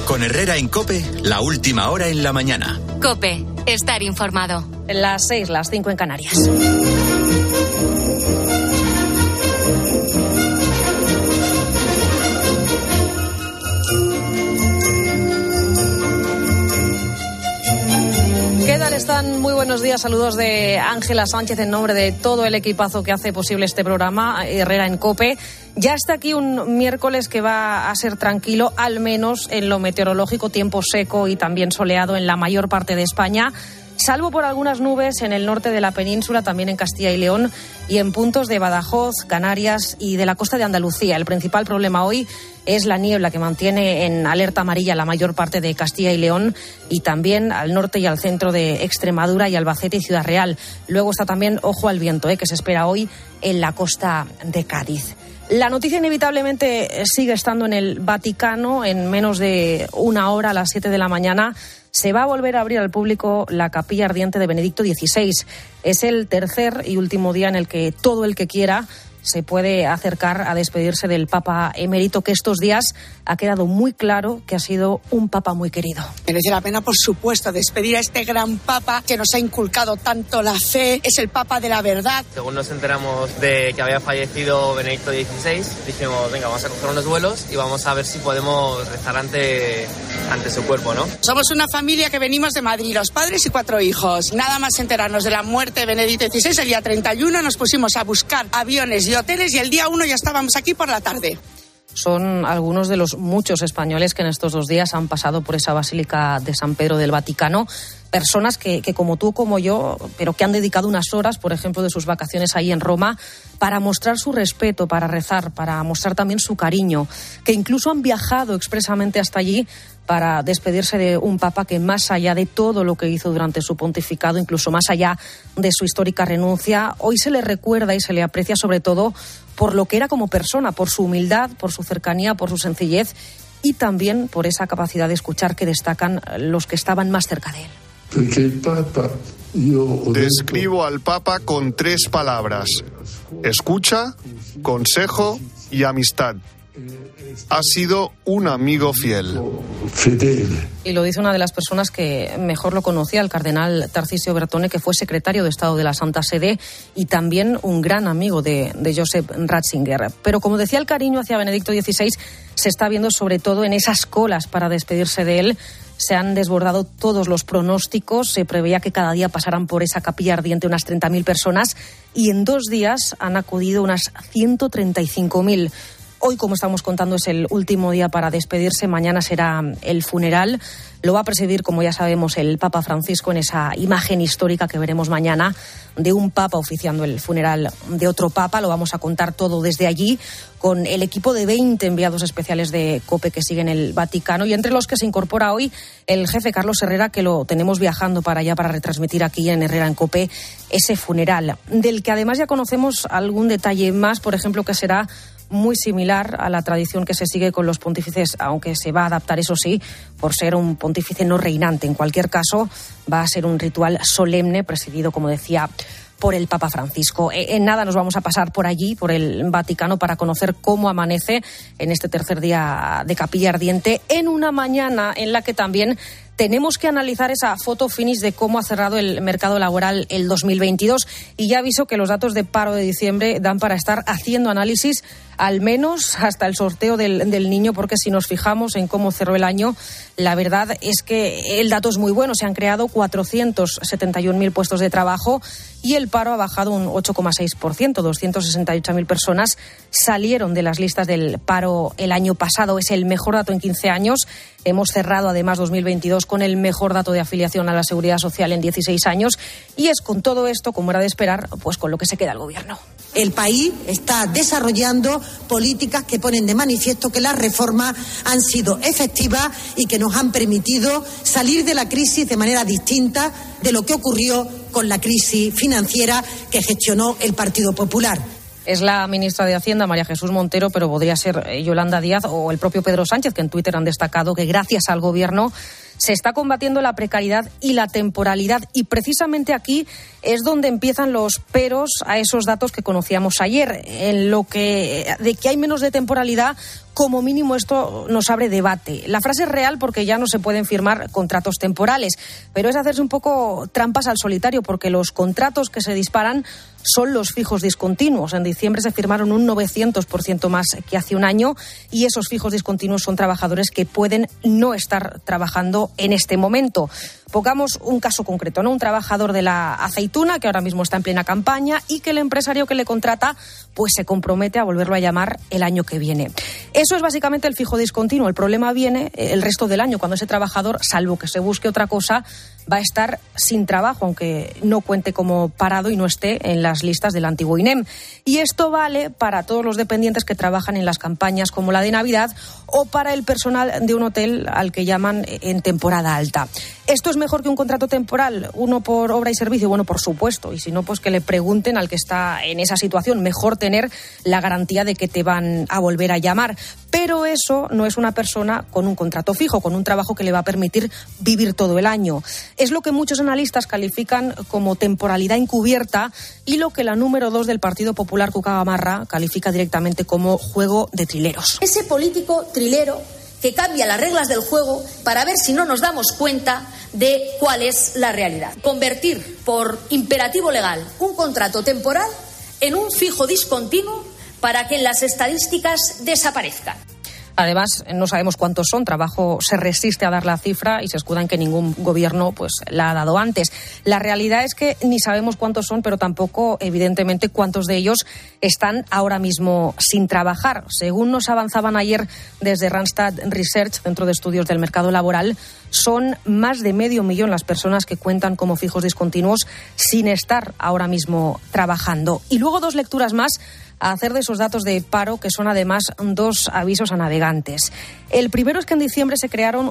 Con Herrera en COPE, la última hora en la mañana. COPE, estar informado. Las 6, las 5 en Canarias. ¿Qué tal están? Muy buenos días. Saludos de Ángela Sánchez en nombre de todo el equipazo que hace posible este programa, Herrera en COPE. Ya está aquí un miércoles que va a ser tranquilo, al menos en lo meteorológico, tiempo seco y también soleado en la mayor parte de España, salvo por algunas nubes en el norte de la península, también en Castilla y León y en puntos de Badajoz, Canarias y de la costa de Andalucía. El principal problema hoy es la niebla que mantiene en alerta amarilla la mayor parte de Castilla y León y también al norte y al centro de Extremadura y Albacete y Ciudad Real. Luego está también ojo al viento, que se espera hoy en la costa de Cádiz. La noticia inevitablemente sigue estando en el Vaticano. En menos de una hora, a las 7 de la mañana, se va a volver a abrir al público la capilla ardiente de Benedicto XVI. Es el tercer y último día en el que todo el que quiera se puede acercar a despedirse del Papa emérito, que estos días ha quedado muy claro que ha sido un Papa muy querido. Merece la pena, por supuesto, despedir a este gran Papa que nos ha inculcado tanto la fe. Es el Papa de la verdad. Según nos enteramos de que había fallecido Benedicto XVI, dijimos, venga, vamos a coger unos vuelos y vamos a ver si podemos rezar ante su cuerpo, ¿no? Somos una familia que venimos de Madrid, los padres y 4 hijos. Nada más enterarnos de la muerte de Benedicto XVI, el día 31 nos pusimos a buscar aviones y hoteles y el día 1 ya estábamos aquí por la tarde. Son algunos de los muchos españoles que en estos 2 días han pasado por esa Basílica de San Pedro del Vaticano. Personas que como tú, como yo, pero que han dedicado unas horas, por ejemplo, de sus vacaciones ahí en Roma, para mostrar su respeto, para rezar, para mostrar también su cariño, que incluso han viajado expresamente hasta allí para despedirse de un papa que, más allá de todo lo que hizo durante su pontificado, incluso más allá de su histórica renuncia, hoy se le recuerda y se le aprecia sobre todo por lo que era como persona, por su humildad, por su cercanía, por su sencillez y también por esa capacidad de escuchar que destacan los que estaban más cerca de él. Describo al Papa con 3 palabras: escucha, consejo y amistad. Ha sido un amigo fiel. Y lo dice una de las personas que mejor lo conocía, el cardenal Tarcisio Bertone, que fue secretario de Estado de la Santa Sede y también un gran amigo de Joseph Ratzinger. Pero como decía, el cariño hacia Benedicto XVI se está viendo sobre todo en esas colas para despedirse de él. Se han desbordado todos los pronósticos. Se preveía que cada día pasaran por esa capilla ardiente unas 30.000 personas y en 2 días han acudido unas 135.000. Hoy, como estamos contando, es el último día para despedirse. Mañana será el funeral. Lo va a presidir, como ya sabemos, el Papa Francisco en esa imagen histórica que veremos mañana de un Papa oficiando el funeral de otro Papa. Lo vamos a contar todo desde allí con el equipo de 20 enviados especiales de COPE que siguen el Vaticano y entre los que se incorpora hoy el jefe Carlos Herrera, que lo tenemos viajando para allá para retransmitir aquí en Herrera en COPE ese funeral, del que además ya conocemos algún detalle más, por ejemplo, que será muy similar a la tradición que se sigue con los pontífices, aunque se va a adaptar, eso sí, por ser un pontífice no reinante. En cualquier caso, va a ser un ritual solemne, presidido, como decía, por el Papa Francisco. En nada nos vamos a pasar por allí, por el Vaticano, para conocer cómo amanece en este tercer día de capilla ardiente, en una mañana en la que también tenemos que analizar esa foto finish de cómo ha cerrado el mercado laboral el 2022. Y ya aviso que los datos de paro de diciembre dan para estar haciendo análisis al menos hasta el sorteo del niño, porque si nos fijamos en cómo cerró el año, la verdad es que el dato es muy bueno. Se han creado 471.000 puestos de trabajo y el paro ha bajado un 8,6%. 268.000 personas salieron de las listas del paro el año pasado. Es el mejor dato en 15 años. Hemos cerrado además 2022 con el mejor dato de afiliación a la Seguridad Social en 16 años y es con todo esto, como era de esperar, pues con lo que se queda el gobierno. El país está desarrollando políticas que ponen de manifiesto que las reformas han sido efectivas y que nos han permitido salir de la crisis de manera distinta de lo que ocurrió con la crisis financiera que gestionó el Partido Popular. Es la ministra de Hacienda, María Jesús Montero, pero podría ser Yolanda Díaz o el propio Pedro Sánchez, que en Twitter han destacado que gracias al gobierno se está combatiendo la precariedad y la temporalidad. Y precisamente aquí es donde empiezan los peros a esos datos que conocíamos ayer, de que hay menos de temporalidad. Como mínimo esto nos abre debate. La frase es real porque ya no se pueden firmar contratos temporales, pero es hacerse un poco trampas al solitario porque los contratos que se disparan son los fijos discontinuos. En diciembre se firmaron un 900% más que hace un año y esos fijos discontinuos son trabajadores que pueden no estar trabajando en este momento. Pongamos un caso concreto, ¿no? Un trabajador de la aceituna que ahora mismo está en plena campaña y que el empresario que le contrata pues se compromete a volverlo a llamar el año que viene. Eso es básicamente el fijo discontinuo. El problema viene el resto del año, cuando ese trabajador, salvo que se busque otra cosa, va a estar sin trabajo, aunque no cuente como parado y no esté en las listas del antiguo INEM. Y esto vale para todos los dependientes que trabajan en las campañas como la de Navidad o para el personal de un hotel al que llaman en temporada alta. ¿Esto es mejor que un contrato temporal? ¿Uno por obra y servicio? Bueno, por supuesto. Y si no, pues que le pregunten al que está en esa situación. Mejor tener la garantía de que te van a volver a llamar. Pero eso no es una persona con un contrato fijo, con un trabajo que le va a permitir vivir todo el año. Es lo que muchos analistas califican como temporalidad encubierta y lo que la número 2 del Partido Popular, Cuca Gamarra, califica directamente como juego de trileros. Ese político trilero que cambia las reglas del juego para ver si no nos damos cuenta de cuál es la realidad. Convertir por imperativo legal un contrato temporal en un fijo discontinuo para que en las estadísticas desaparezcan. Además, no sabemos cuántos son. Trabajo se resiste a dar la cifra y se escuda en que ningún gobierno pues la ha dado antes. La realidad es que ni sabemos cuántos son, pero tampoco, evidentemente, cuántos de ellos están ahora mismo sin trabajar. Según nos avanzaban ayer desde Randstad Research, Centro de Estudios del Mercado Laboral, son más de 500.000 las personas que cuentan como fijos discontinuos sin estar ahora mismo trabajando. Y luego 2 lecturas más a hacer de esos datos de paro, que son además 2 avisos a navegantes. El primero es que en diciembre se crearon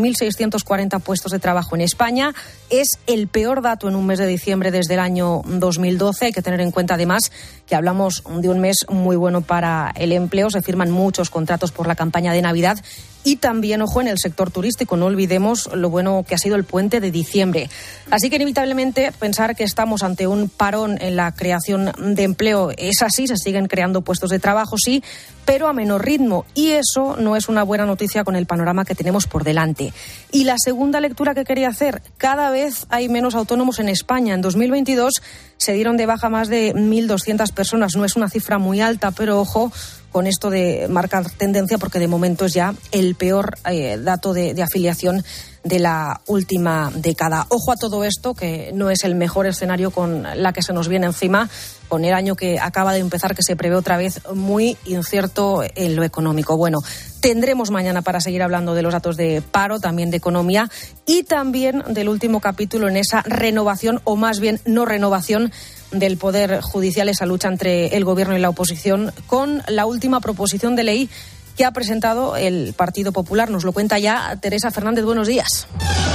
12.640 puestos de trabajo en España. Es el peor dato en un mes de diciembre desde el año 2012. Hay que tener en cuenta además que hablamos de un mes muy bueno para el empleo. Se firman muchos contratos por la campaña de Navidad. Y también, ojo, en el sector turístico, no olvidemos lo bueno que ha sido el puente de diciembre. Así que inevitablemente pensar que estamos ante un parón en la creación de empleo es así, se siguen creando puestos de trabajo, sí, pero a menor ritmo. Y eso no es una buena noticia con el panorama que tenemos por delante. Y la segunda lectura que quería hacer, cada vez hay menos autónomos en España. En 2022 se dieron de baja más de 1.200 personas. No es una cifra muy alta, pero ojo con esto de marcar tendencia, porque de momento es ya el peor dato de afiliación de la última década. Ojo a todo esto, que no es el mejor escenario con la que se nos viene encima, con el año que acaba de empezar, que se prevé otra vez muy incierto en lo económico. Bueno, tendremos mañana para seguir hablando de los datos de paro, también de economía y también del último capítulo en esa renovación, o más bien no renovación, del Poder Judicial, esa lucha entre el Gobierno y la oposición, con la última proposición de ley que ha presentado el Partido Popular. Nos lo cuenta ya Teresa Fernández. Buenos días.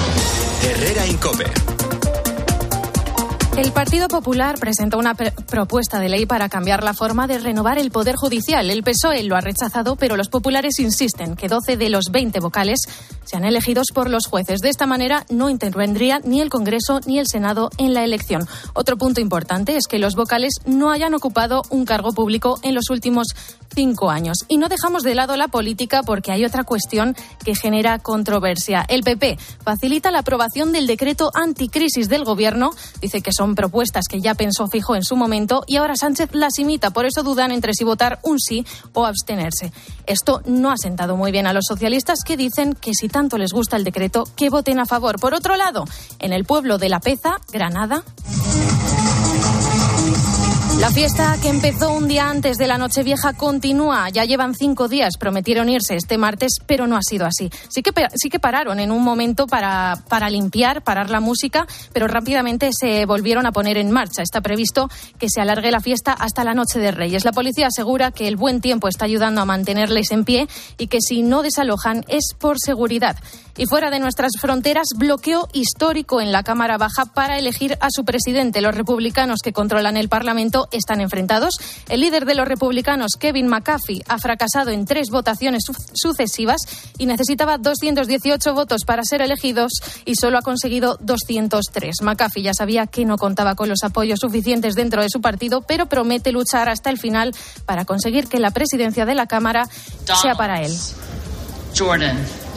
Herrera Incope. El Partido Popular presentó una propuesta de ley para cambiar la forma de renovar el Poder Judicial. El PSOE lo ha rechazado, pero los populares insisten que 12 de los 20 vocales sean elegidos por los jueces. De esta manera no intervendría ni el Congreso ni el Senado en la elección. Otro punto importante es que los vocales no hayan ocupado un cargo público en los últimos 5 años. Y no dejamos de lado la política porque hay otra cuestión que genera controversia. El PP facilita la aprobación del decreto anticrisis del Gobierno. Dice que son propuestas que ya pensó Feijóo en su momento y ahora Sánchez las imita. Por eso dudan entre si votar un sí o abstenerse. Esto no ha sentado muy bien a los socialistas, que dicen que si tanto les gusta el decreto, que voten a favor. Por otro lado, en el pueblo de La Peza, Granada, la fiesta, que empezó un día antes de la Nochevieja, continúa. Ya llevan 5 días. Prometieron irse este martes, pero no ha sido así. Sí que pararon en un momento para limpiar, parar la música, pero rápidamente se volvieron a poner en marcha. Está previsto que se alargue la fiesta hasta la Noche de Reyes. La policía asegura que el buen tiempo está ayudando a mantenerles en pie y que si no desalojan es por seguridad. Y fuera de nuestras fronteras, bloqueo histórico en la Cámara Baja para elegir a su presidente. Los republicanos, que controlan el Parlamento, están enfrentados. El líder de los republicanos, Kevin McCarthy, ha fracasado en 3 votaciones sucesivas y necesitaba 218 votos para ser elegidos y solo ha conseguido 203. McCarthy ya sabía que no contaba con los apoyos suficientes dentro de su partido, pero promete luchar hasta el final para conseguir que la presidencia de la Cámara sea para él. Jordan.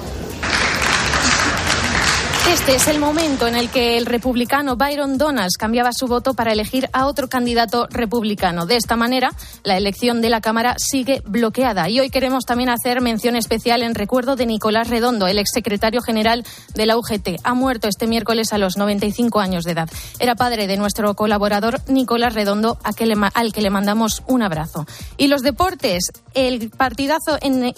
Este es el momento en el que el republicano Byron Donalds cambiaba su voto para elegir a otro candidato republicano. De esta manera, la elección de la Cámara sigue bloqueada. Y hoy queremos también hacer mención especial en recuerdo de Nicolás Redondo, el exsecretario general de la UGT. Ha muerto este miércoles a los 95 años de edad. Era padre de nuestro colaborador Nicolás Redondo, al que le mandamos un abrazo. Y los deportes, en el partidazo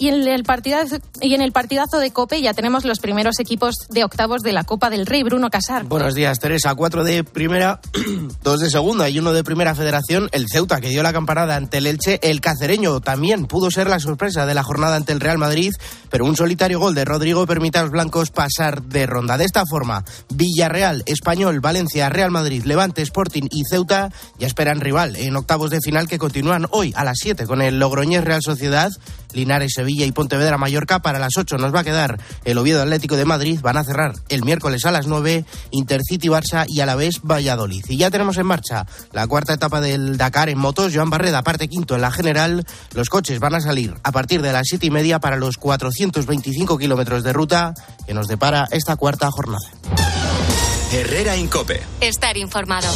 de COPE ya tenemos los primeros equipos de octavos de la Copa del Rey. Bruno Casar. Buenos días, Teresa. 4 de primera, 2 de segunda y 1 de primera federación. El Ceuta, que dio la campanada ante el Elche. El cacereño también pudo ser la sorpresa de la jornada ante el Real Madrid, pero un solitario gol de Rodrigo permite a los blancos pasar de ronda. De esta forma, Villarreal, Español, Valencia, Real Madrid, Levante, Sporting y Ceuta ya esperan rival en octavos de final que continúan hoy a las 7 con el Logroñés Real Sociedad, Linares, Sevilla y Pontevedra Mallorca. Para las 8 nos va a quedar el Oviedo Atlético de Madrid. Van a cerrar el miércoles a las 9 Intercity Barça y Alavés Valladolid. Y ya tenemos en marcha la cuarta etapa del Dakar en motos. Joan Barreda parte quinto en la general. Los coches van a salir a partir de las 7:30 para los 425 kilómetros de ruta que nos depara esta cuarta jornada. Herrera en COPE. Estar informado.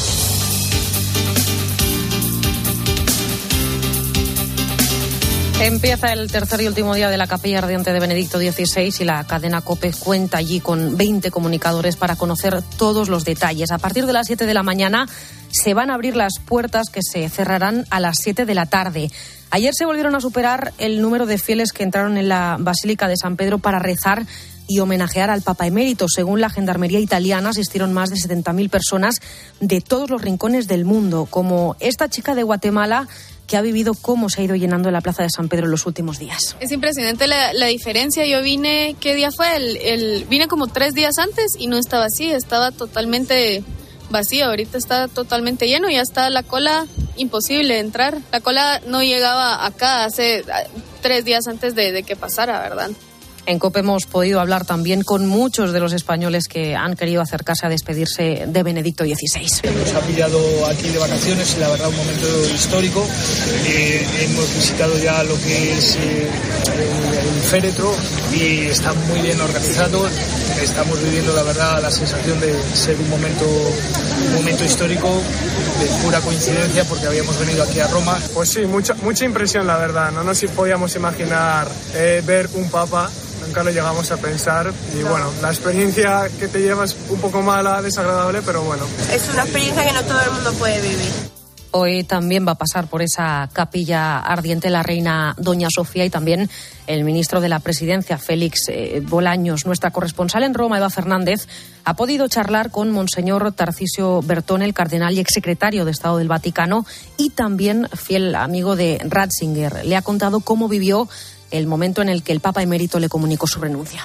Empieza el tercer y último día de la Capilla Ardiente de Benedicto XVI y la cadena COPE cuenta allí con 20 comunicadores para conocer todos los detalles. A partir de las 7 de la mañana se van a abrir las puertas que se cerrarán a las 7 de la tarde. Ayer se volvieron a superar el número de fieles que entraron en la Basílica de San Pedro para rezar y homenajear al Papa Emérito. Según la Gendarmería italiana, asistieron más de 70.000 personas de todos los rincones del mundo, como esta chica de Guatemala que ha vivido cómo se ha ido llenando la Plaza de San Pedro en los últimos días. Es impresionante la diferencia. Yo vine, ¿qué día fue? Vine como 3 días antes y no estaba así, estaba totalmente vacío. Ahorita está totalmente lleno, ya está la cola, imposible entrar. La cola no llegaba acá hace 3 días antes de que pasara, ¿verdad? En COPE hemos podido hablar también con muchos de los españoles que han querido acercarse a despedirse de Benedicto XVI. Nos ha pillado aquí de vacaciones, la verdad un momento histórico. Hemos visitado ya lo que es el féretro y está muy bien organizado. Estamos viviendo la verdad la sensación de ser un momento histórico de pura coincidencia porque habíamos venido aquí a Roma. Pues sí, mucha impresión la verdad. No nos podíamos imaginar ver un papa. Nunca lo llegamos a pensar y bueno, la experiencia que te llevas un poco mala, desagradable, pero bueno. Es una experiencia que no todo el mundo puede vivir. Hoy también va a pasar por esa capilla ardiente la reina Doña Sofía y también el ministro de la Presidencia, Félix Bolaños. Nuestra corresponsal en Roma, Eva Fernández, ha podido charlar con Monseñor Tarcisio Bertone, el cardenal y exsecretario de Estado del Vaticano y también fiel amigo de Ratzinger. Le ha contado cómo vivió el momento en el que el Papa Emérito le comunicó su renuncia.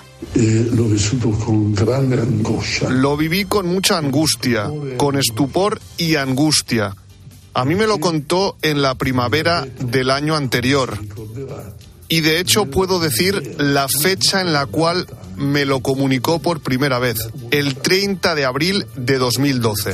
Lo viví con mucha angustia, con estupor y angustia. A mí me lo contó en la primavera del año anterior. Y de hecho puedo decir la fecha en la cual me lo comunicó por primera vez, el 30 de abril de 2012.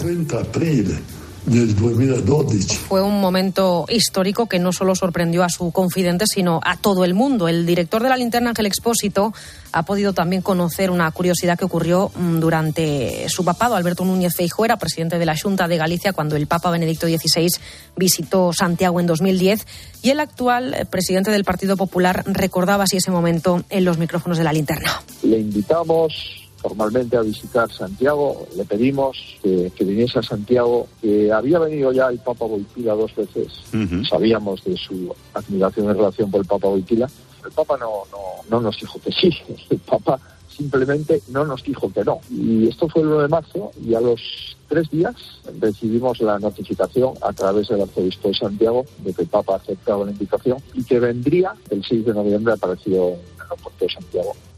Fue un momento histórico que no solo sorprendió a su confidente, sino a todo el mundo. El director de la Linterna, Ángel Expósito, ha podido también conocer una curiosidad que ocurrió durante su papado. Alberto Núñez Feijóo era presidente de la Xunta de Galicia cuando el Papa Benedicto XVI visitó Santiago en 2010 y el actual presidente del Partido Popular recordaba así ese momento en los micrófonos de la Linterna. Le invitamos formalmente a visitar Santiago, le pedimos que viniese a Santiago, que había venido ya el Papa Wojtyla 2 veces, sabíamos de su admiración en relación por el Papa Wojtyla. El Papa no nos dijo que sí, el Papa simplemente no nos dijo que no. Y esto fue el 1 de marzo y a los 3 días recibimos la notificación a través del arzobispo de Santiago de que el Papa aceptaba la invitación y que vendría el 6 de noviembre, apareció en el aeropuerto de Santiago.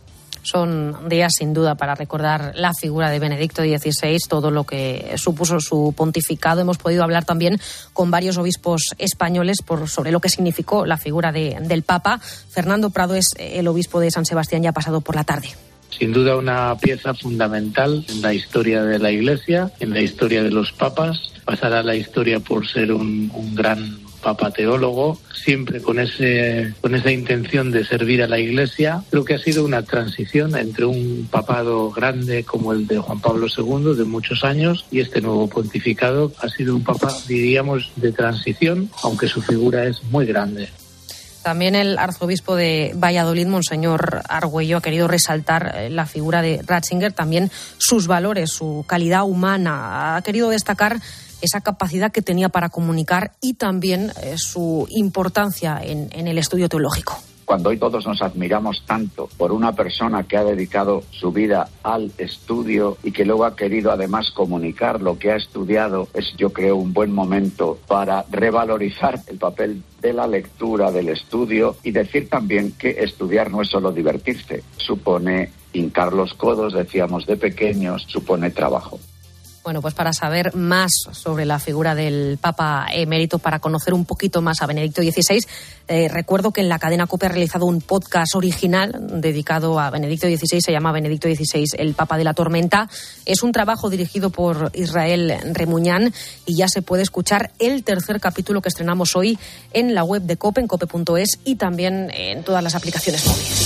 Son días sin duda para recordar la figura de Benedicto XVI, todo lo que supuso su pontificado. Hemos podido hablar también con varios obispos españoles sobre lo que significó la figura del Papa. Fernando Prado es el obispo de San Sebastián, ya ha pasado por la tarde. Sin duda una pieza fundamental en la historia de la Iglesia, en la historia de los papas. Pasará a la historia por ser un gran papa teólogo, siempre con esa intención de servir a la Iglesia. Creo que ha sido una transición entre un papado grande como el de Juan Pablo II, de muchos años, y este nuevo pontificado. Ha sido un papa, diríamos, de transición, aunque su figura es muy grande. También el arzobispo de Valladolid, Monseñor Argüello, ha querido resaltar la figura de Ratzinger, también sus valores, su calidad humana. Ha querido destacar esa capacidad que tenía para comunicar y también su importancia en el estudio teológico. Cuando hoy todos nos admiramos tanto por una persona que ha dedicado su vida al estudio y que luego ha querido además comunicar lo que ha estudiado, es, yo creo, un buen momento para revalorizar el papel de la lectura, del estudio, y decir también que estudiar no es solo divertirse, supone hincar los codos, decíamos de pequeños, supone trabajo. Bueno, pues para saber más sobre la figura del Papa emérito, para conocer un poquito más a Benedicto XVI, recuerdo que en la cadena COPE ha realizado un podcast original dedicado a Benedicto XVI, se llama Benedicto XVI, el Papa de la Tormenta. Es un trabajo dirigido por Israel Remuñán y ya se puede escuchar el tercer capítulo que estrenamos hoy en la web de COPE, en cope.es, y también en todas las aplicaciones móviles.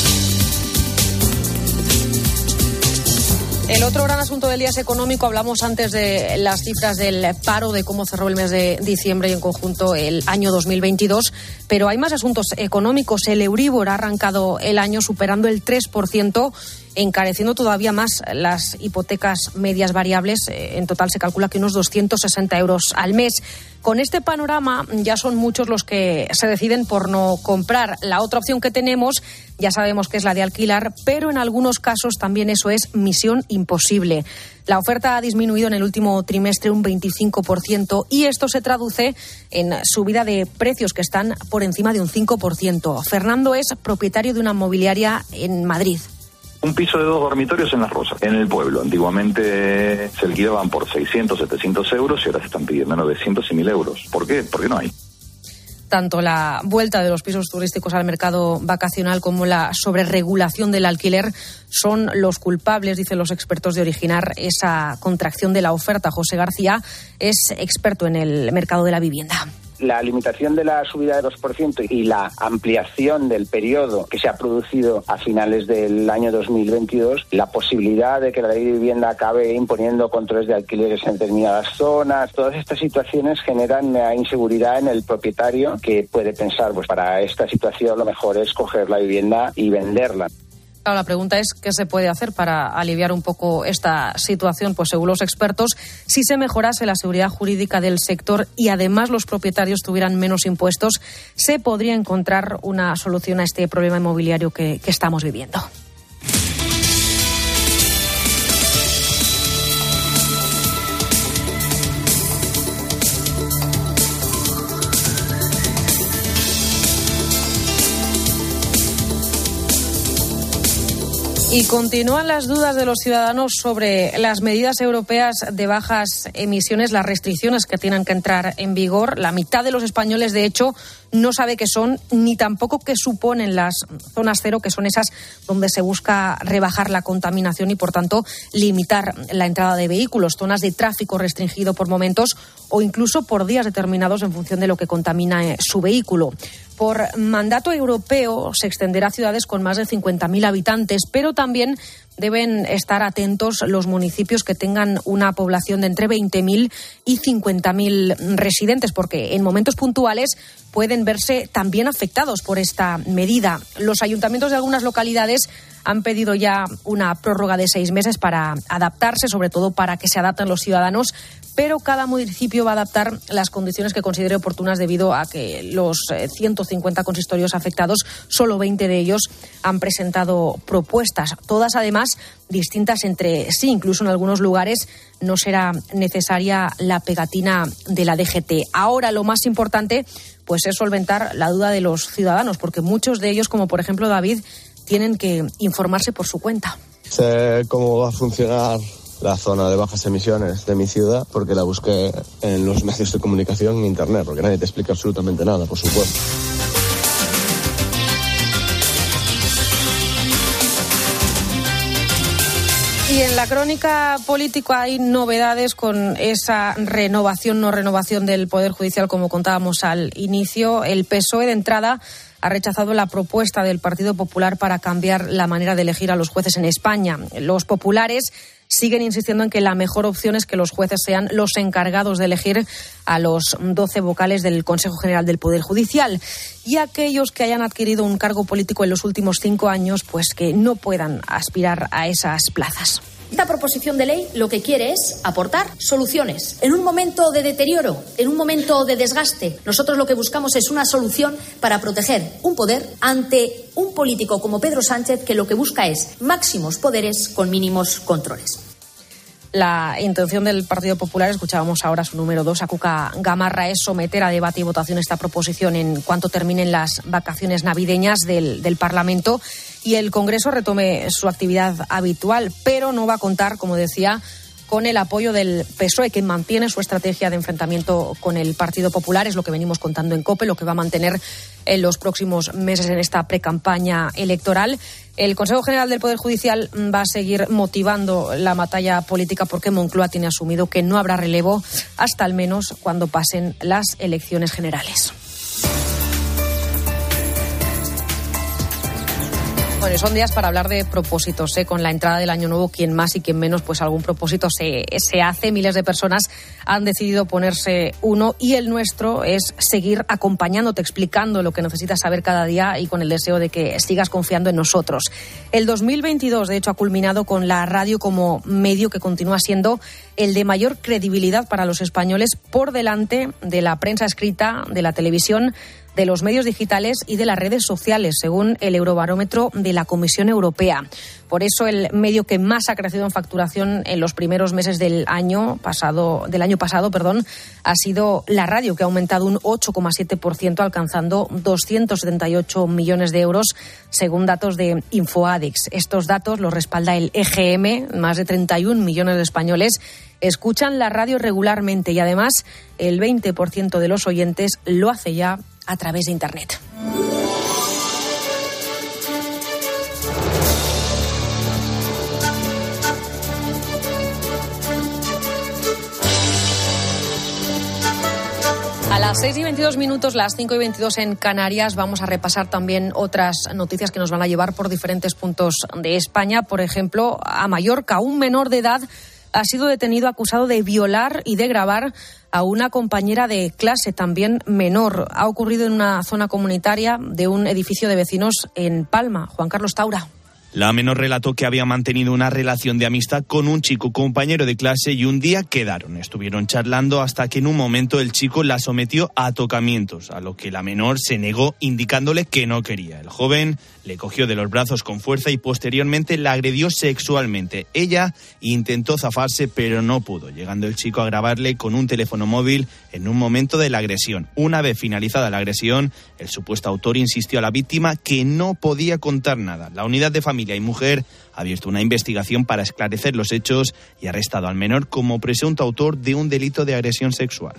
El otro gran asunto del día es económico. Hablamos antes de las cifras del paro, de cómo cerró el mes de diciembre y en conjunto el año 2022, pero hay más asuntos económicos. El Euribor ha arrancado el año superando el 3%, encareciendo todavía más las hipotecas medias variables. En total se calcula que unos 260 euros al mes. Con este panorama ya son muchos los que se deciden por no comprar. La otra opción que tenemos, ya sabemos que es la de alquilar, pero en algunos casos también eso es misión imposible. La oferta ha disminuido en el último trimestre un 25% y esto se traduce en subida de precios que están por encima de un 5%. Fernando es propietario de una inmobiliaria en Madrid. Un piso de 2 dormitorios en Las Rosas, en el pueblo. Antiguamente se alquilaban por 600, 700 euros y ahora se están pidiendo 900 y 1.000 euros. ¿Por qué? Porque no hay. Tanto la vuelta de los pisos turísticos al mercado vacacional como la sobreregulación del alquiler son los culpables, dicen los expertos, de originar esa contracción de la oferta. José García es experto en el mercado de la vivienda. La limitación de la subida de 2% y la ampliación del periodo que se ha producido a finales del año 2022, la posibilidad de que la ley de vivienda acabe imponiendo controles de alquileres en determinadas zonas, todas estas situaciones generan una inseguridad en el propietario que puede pensar, pues para esta situación lo mejor es coger la vivienda y venderla. La pregunta es qué se puede hacer para aliviar un poco esta situación. Pues según los expertos, si se mejorase la seguridad jurídica del sector y además los propietarios tuvieran menos impuestos, se podría encontrar una solución a este problema inmobiliario que estamos viviendo. Y continúan las dudas de los ciudadanos sobre las medidas europeas de bajas emisiones, las restricciones que tienen que entrar en vigor. La mitad de los españoles, de hecho, no sabe qué son ni tampoco qué suponen las zonas cero, que son esas donde se busca rebajar la contaminación y, por tanto, limitar la entrada de vehículos, zonas de tráfico restringido por momentos o incluso por días determinados en función de lo que contamina su vehículo. Por mandato europeo se extenderá a ciudades con más de 50.000 habitantes, pero también deben estar atentos los municipios que tengan una población de entre 20.000 y 50.000 residentes, porque en momentos puntuales pueden verse también afectados por esta medida. Los ayuntamientos de algunas localidades han pedido ya una prórroga de 6 meses para adaptarse, sobre todo para que se adapten los ciudadanos, pero cada municipio va a adaptar las condiciones que considere oportunas debido a que los 150 consistorios afectados, solo 20 de ellos han presentado propuestas, todas además distintas entre sí. Incluso en algunos lugares no será necesaria la pegatina de la DGT. Ahora lo más importante pues es solventar la duda de los ciudadanos, porque muchos de ellos, como por ejemplo David, tienen que informarse por su cuenta. Sé cómo va a funcionar la zona de bajas emisiones de mi ciudad porque la busqué en los medios de comunicación en internet, porque nadie te explica absolutamente nada, por supuesto. Y en la crónica política hay novedades con esa renovación, no renovación del Poder Judicial, como contábamos al inicio. El PSOE de entrada ha rechazado la propuesta del Partido Popular para cambiar la manera de elegir a los jueces en España. Los populares siguen insistiendo en que la mejor opción es que los jueces sean los encargados de elegir a los 12 vocales del Consejo General del Poder Judicial. Y aquellos que hayan adquirido un cargo político en los últimos 5 años, pues que no puedan aspirar a esas plazas. Esta proposición de ley lo que quiere es aportar soluciones. En un momento de deterioro, en un momento de desgaste, nosotros lo que buscamos es una solución para proteger un poder ante un político como Pedro Sánchez, que lo que busca es máximos poderes con mínimos controles. La intención del Partido Popular, escuchábamos ahora su número 2, a Cuca Gamarra, es someter a debate y votación esta proposición en cuanto terminen las vacaciones navideñas del Parlamento y el Congreso retome su actividad habitual, pero no va a contar, como decía, con el apoyo del PSOE, que mantiene su estrategia de enfrentamiento con el Partido Popular. Es lo que venimos contando en COPE, lo que va a mantener en los próximos meses en esta precampaña electoral. El Consejo General del Poder Judicial va a seguir motivando la batalla política porque Moncloa tiene asumido que no habrá relevo hasta al menos cuando pasen las elecciones generales. Bueno, son días para hablar de propósitos, Con la entrada del año nuevo, quien más y quien menos, pues algún propósito se hace. Miles de personas han decidido ponerse uno y el nuestro es seguir acompañándote, explicando lo que necesitas saber cada día y con el deseo de que sigas confiando en nosotros. El 2022, de hecho, ha culminado con la radio como medio que continúa siendo el de mayor credibilidad para los españoles, por delante de la prensa escrita, de la televisión, de los medios digitales y de las redes sociales, según el Eurobarómetro de la Comisión Europea. Por eso el medio que más ha crecido en facturación en los primeros meses del año pasado, ha sido la radio, que ha aumentado un 8,7%, alcanzando 278 millones de euros, según datos de InfoAdix. Estos datos los respalda el EGM. Más de 31 millones de españoles escuchan la radio regularmente y además el 20% de los oyentes lo hace ya a través de Internet. A las 6:22, las 5:22 en Canarias, vamos a repasar también otras noticias que nos van a llevar por diferentes puntos de España. Por ejemplo, a Mallorca, un menor de edad ha sido detenido acusado de violar y de grabar a una compañera de clase, también menor. Ha ocurrido en una zona comunitaria de un edificio de vecinos en Palma. Juan Carlos Taura. La menor relató que había mantenido una relación de amistad con un chico compañero de clase y un día quedaron. Estuvieron charlando hasta que en un momento el chico la sometió a tocamientos, a lo que la menor se negó indicándole que no quería. El joven le cogió de los brazos con fuerza y posteriormente la agredió sexualmente. Ella intentó zafarse pero no pudo, llegando el chico a grabarle con un teléfono móvil en un momento de la agresión. Una vez finalizada la agresión, el supuesto autor insistió a la víctima que no podía contar nada. La unidad de familia y mujer ha abierto una investigación para esclarecer los hechos y ha arrestado al menor como presunto autor de un delito de agresión sexual.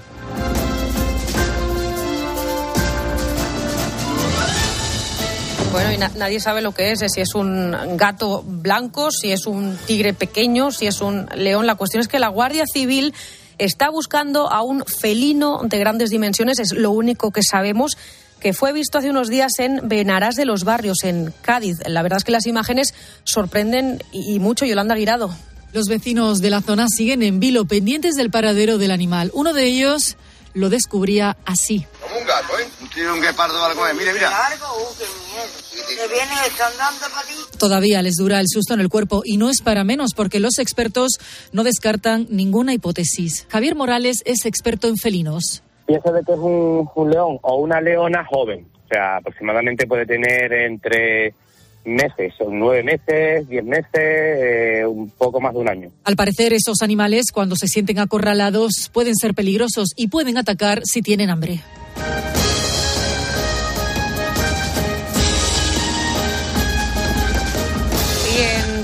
Bueno, y nadie sabe lo que es, si es un gato blanco, si es un tigre pequeño, si es un león. La cuestión es que la Guardia Civil está buscando a un felino de grandes dimensiones, es lo único que sabemos, que fue visto hace unos días en Benarás de los Barrios, en Cádiz. La verdad es que las imágenes sorprenden y mucho. Yolanda Guirado. Los vecinos de la zona siguen en vilo, pendientes del paradero del animal. Uno de ellos lo descubría así. Como un gato, ¿eh? Tiene un guepardo algo, mira, mira. Todavía les dura el susto en el cuerpo y no es para menos, porque los expertos no descartan ninguna hipótesis. Javier Morales es experto en felinos. Pienso de que es un león o una leona joven. O sea, aproximadamente puede tener entre meses, 9 meses, 10 meses, un poco más de un año. Al parecer, esos animales, cuando se sienten acorralados, pueden ser peligrosos y pueden atacar si tienen hambre.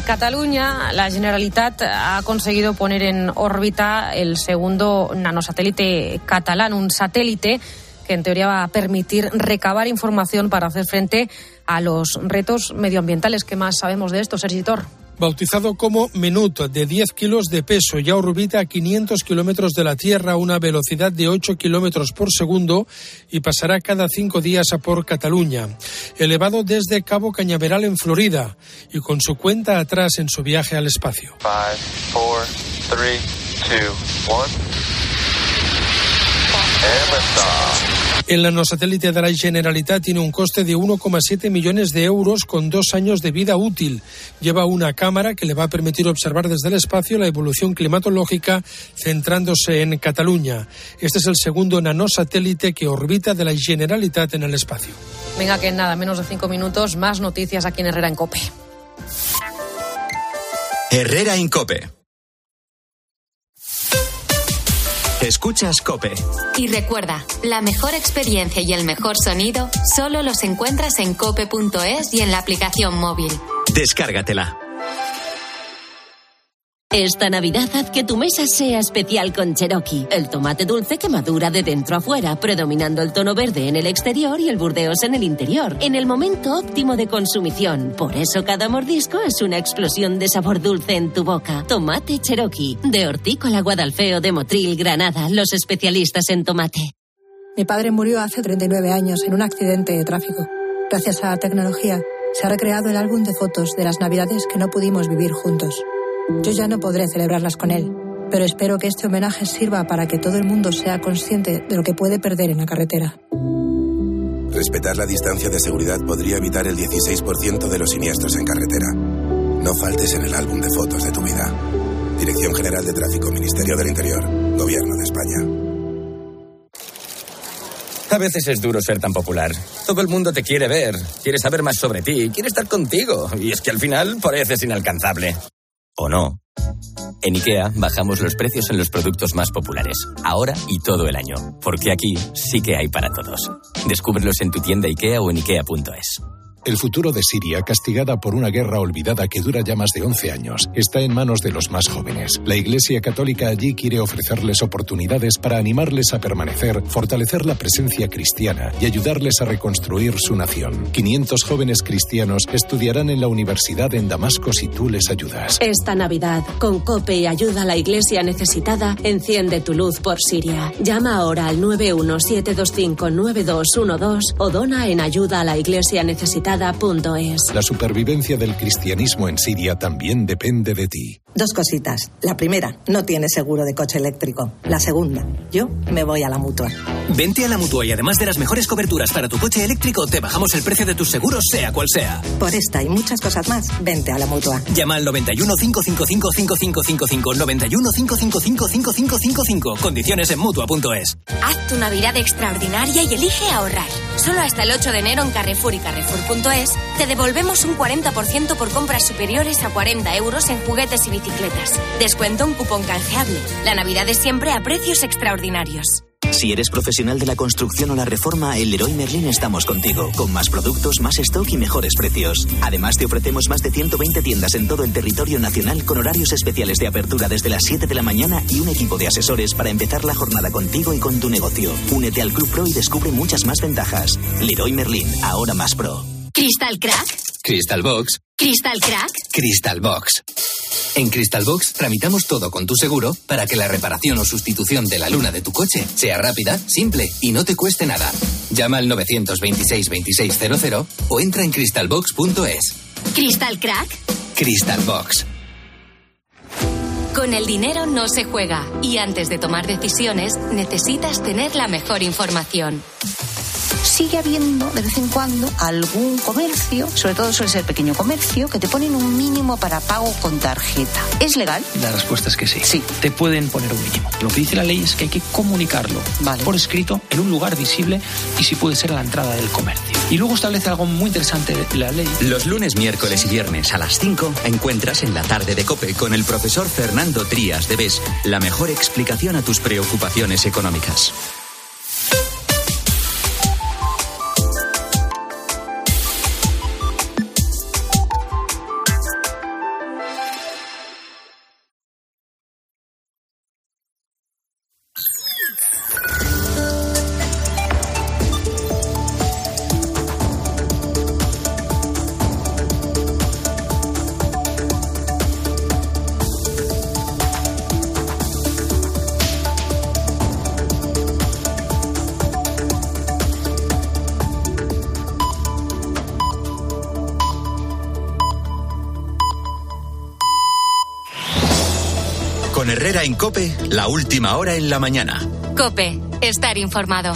Cataluña, la Generalitat ha conseguido poner en órbita el segundo nanosatélite catalán, un satélite que en teoría va a permitir recabar información para hacer frente a los retos medioambientales. ¿Qué más sabemos de esto, Sergi Tor? Bautizado como Menut, de 10 kilos de peso, ya orbita a 500 kilómetros de la Tierra a una velocidad de 8 kilómetros por segundo y pasará cada 5 días a por Cataluña. Elevado desde Cabo Cañaveral en Florida y con su cuenta atrás en su viaje al espacio. 5, 4, 3, 2, 1. El nanosatélite de la Generalitat tiene un coste de 1,7 millones de euros con 2 años de vida útil. Lleva una cámara que le va a permitir observar desde el espacio la evolución climatológica centrándose en Cataluña. Este es el segundo nanosatélite que orbita de la Generalitat en el espacio. Venga, que en nada, menos de 5 minutos, más noticias aquí en Herrera en COPE. Herrera en COPE. Escuchas COPE. Y recuerda, la mejor experiencia y el mejor sonido solo los encuentras en cope.es y en la aplicación móvil. Descárgatela. Esta Navidad haz que tu mesa sea especial con Cherokee, el tomate dulce que madura de dentro a fuera, predominando el tono verde en el exterior y el burdeos en el interior, en el momento óptimo de consumición. Por eso cada mordisco es una explosión de sabor dulce en tu boca. Tomate Cherokee, de Hortícola Guadalfeo de Motril, Granada, los especialistas en tomate. Mi padre murió hace 39 años en un accidente de tráfico. Gracias a la tecnología, se ha recreado el álbum de fotos de las Navidades que no pudimos vivir juntos. Yo ya no podré celebrarlas con él, pero espero que este homenaje sirva para que todo el mundo sea consciente de lo que puede perder en la carretera. Respetar la distancia de seguridad podría evitar el 16% de los siniestros en carretera. No faltes en el álbum de fotos de tu vida. Dirección General de Tráfico, Ministerio del Interior, Gobierno de España. A veces es duro ser tan popular. Todo el mundo te quiere ver, quiere saber más sobre ti, quiere estar contigo. Y es que al final pareces inalcanzable. ¿O no? En IKEA bajamos los precios en los productos más populares, ahora y todo el año, porque aquí sí que hay para todos. Descúbrelos en tu tienda IKEA o en ikea.es. El futuro de Siria, castigada por una guerra olvidada que dura ya más de 11 años, está en manos de los más jóvenes. La Iglesia Católica allí quiere ofrecerles oportunidades para animarles a permanecer, fortalecer la presencia cristiana y ayudarles a reconstruir su nación. 500 jóvenes cristianos estudiarán en la universidad en Damasco si tú les ayudas. Esta Navidad, con COPE y ayuda a la Iglesia necesitada, enciende tu luz por Siria. Llama ahora al 917259212 o dona en ayuda a la Iglesia necesitada. La supervivencia del cristianismo en Siria también depende de ti. 2 cositas. La primera, no tienes seguro de coche eléctrico. La segunda, yo me voy a la Mutua. Vente a la Mutua y además de las mejores coberturas para tu coche eléctrico, te bajamos el precio de tus seguros, sea cual sea. Por esta y muchas cosas más, vente a la Mutua. Llama al 91 555 5555, 91 555 5555. Condiciones en Mutua.es. Haz tu Navidad extraordinaria y elige ahorrar. Solo hasta el 8 de enero en Carrefour y Carrefour.es te devolvemos un 40% por compras superiores a 40 euros en juguetes y bicicletas. Descuento un cupón canjeable. La Navidad es siempre a precios extraordinarios. Si eres profesional de la construcción o la reforma, en Leroy Merlin estamos contigo, con más productos, más stock y mejores precios. Además, te ofrecemos más de 120 tiendas en todo el territorio nacional con horarios especiales de apertura desde las 7 de la mañana y un equipo de asesores para empezar la jornada contigo y con tu negocio. Únete al Club Pro y descubre muchas más ventajas. Leroy Merlin, ahora más pro. ¿Crystal Crack? Crystal Box. ¿Crystal Crack? Crystal Box. En Crystal Box tramitamos todo con tu seguro para que la reparación o sustitución de la luna de tu coche sea rápida, simple y no te cueste nada. Llama al 926 2600 o entra en crystalbox.es. ¿Crystal Crack? Crystal Box. Con el dinero no se juega y antes de tomar decisiones necesitas tener la mejor información. Sigue habiendo de vez en cuando algún comercio, sobre todo suele ser pequeño comercio, que te ponen un mínimo para pago con tarjeta. ¿Es legal? La respuesta es que sí. Sí. Te pueden poner un mínimo. Lo que dice la ley es que hay que comunicarlo por escrito en un lugar visible y si puede ser a la entrada del comercio. Y luego establece algo muy interesante la ley. Los lunes, miércoles y viernes a las 5 encuentras en la tarde de COPE con el profesor Fernando Trías de BES la mejor explicación a tus preocupaciones económicas. Con Herrera en COPE, la última hora en la mañana. COPE, estar informado.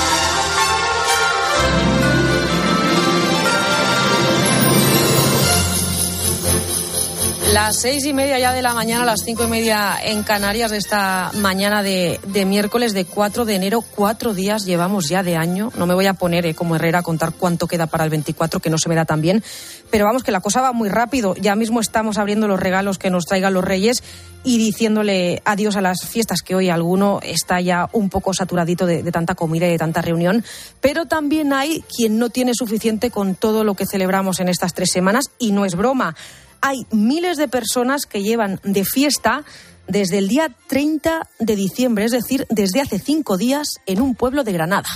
Las 6:30 ya de la mañana, las 5:30 en Canarias de esta mañana de miércoles de 4 de enero. 4 días llevamos ya de año. No me voy a poner como Herrera a contar cuánto queda para el 24, que no se me da tan bien. Pero vamos, que la cosa va muy rápido. Ya mismo estamos abriendo los regalos que nos traigan los Reyes y diciéndole adiós a las fiestas, que hoy alguno está ya un poco saturadito de tanta comida y de tanta reunión. Pero también hay quien no tiene suficiente con todo lo que celebramos en estas 3 semanas, y no es broma. Hay miles de personas que llevan de fiesta desde el día 30 de diciembre, es decir, desde hace 5 días en un pueblo de Granada.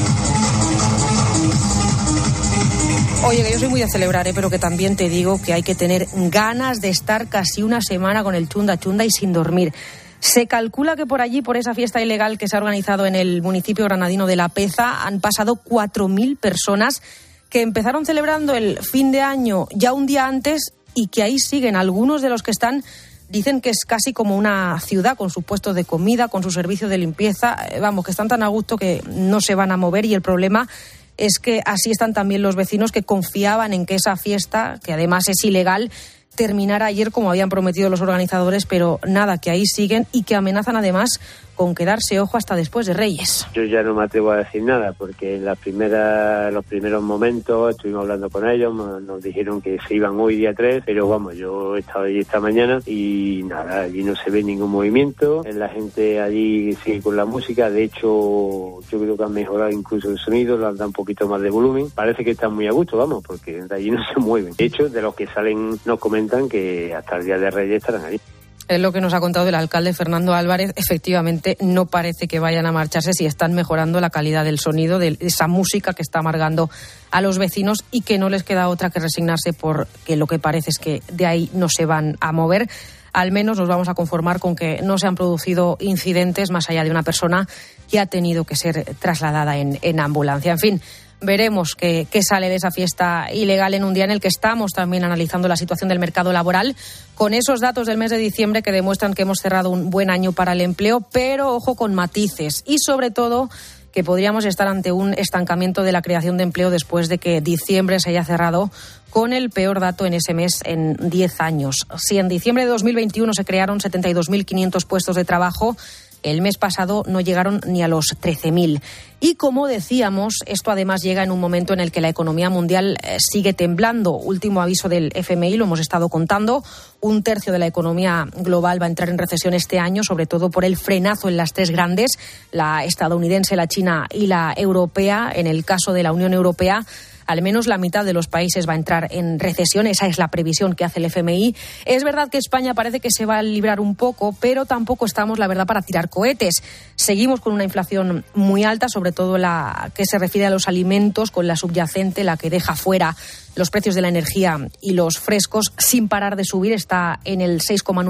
Oye, que yo soy muy de celebrar, pero que también te digo que hay que tener ganas de estar casi una semana con el chunda chunda y sin dormir. Se calcula que por allí, por esa fiesta ilegal que se ha organizado en el municipio granadino de La Peza, han pasado 4.000 personas que empezaron celebrando el fin de año ya un día antes y que ahí siguen. Algunos de los que están dicen que es casi como una ciudad, con sus puestos de comida, con su servicio de limpieza. Vamos, que están tan a gusto que no se van a mover, y el problema es que así están también los vecinos, que confiaban en que esa fiesta, que además es ilegal, terminara ayer como habían prometido los organizadores, pero nada, que ahí siguen y que amenazan además con quedarse, ojo, hasta después de Reyes. Yo ya no me atrevo a decir nada, porque en los primeros momentos estuvimos hablando con ellos, nos dijeron que se iban hoy día 3, pero vamos, yo he estado allí esta mañana y nada, allí no se ve ningún movimiento, la gente allí sigue con la música. De hecho, yo creo que han mejorado incluso el sonido, le han dado un poquito más de volumen, parece que están muy a gusto, vamos, porque de allí no se mueven. De hecho, de los que salen nos comentan que hasta el día de Reyes estarán allí. Es lo que nos ha contado el alcalde Fernando Álvarez. Efectivamente, no parece que vayan a marcharse si están mejorando la calidad del sonido, de esa música que está amargando a los vecinos, y que no les queda otra que resignarse, porque lo que parece es que de ahí no se van a mover. Al menos nos vamos a conformar con que no se han producido incidentes más allá de una persona que ha tenido que ser trasladada en ambulancia. En fin, veremos qué sale de esa fiesta ilegal en un día en el que estamos también analizando la situación del mercado laboral, con esos datos del mes de diciembre que demuestran que hemos cerrado un buen año para el empleo, pero ojo con matices, y sobre todo que podríamos estar ante un estancamiento de la creación de empleo después de que diciembre se haya cerrado con el peor dato en ese mes en 10 años. Si en diciembre de 2021 se crearon 72.500 puestos de trabajo, el mes pasado no llegaron ni a los 13.000. Y como decíamos, esto además llega en un momento en el que la economía mundial sigue temblando. Último aviso del FMI, lo hemos estado contando. 1/3 de la economía global va a entrar en recesión este año, sobre todo por el frenazo en las 3 grandes, la estadounidense, la china y la europea. En el caso de la Unión Europea, al menos la mitad de los países va a entrar en recesión. Esa es la previsión que hace el FMI. Es verdad que España parece que se va a librar un poco, pero tampoco estamos, la verdad, para tirar cohetes. Seguimos con una inflación muy alta, sobre todo la que se refiere a los alimentos, con la subyacente, la que deja fuera los precios de la energía y los frescos, sin parar de subir. Está en el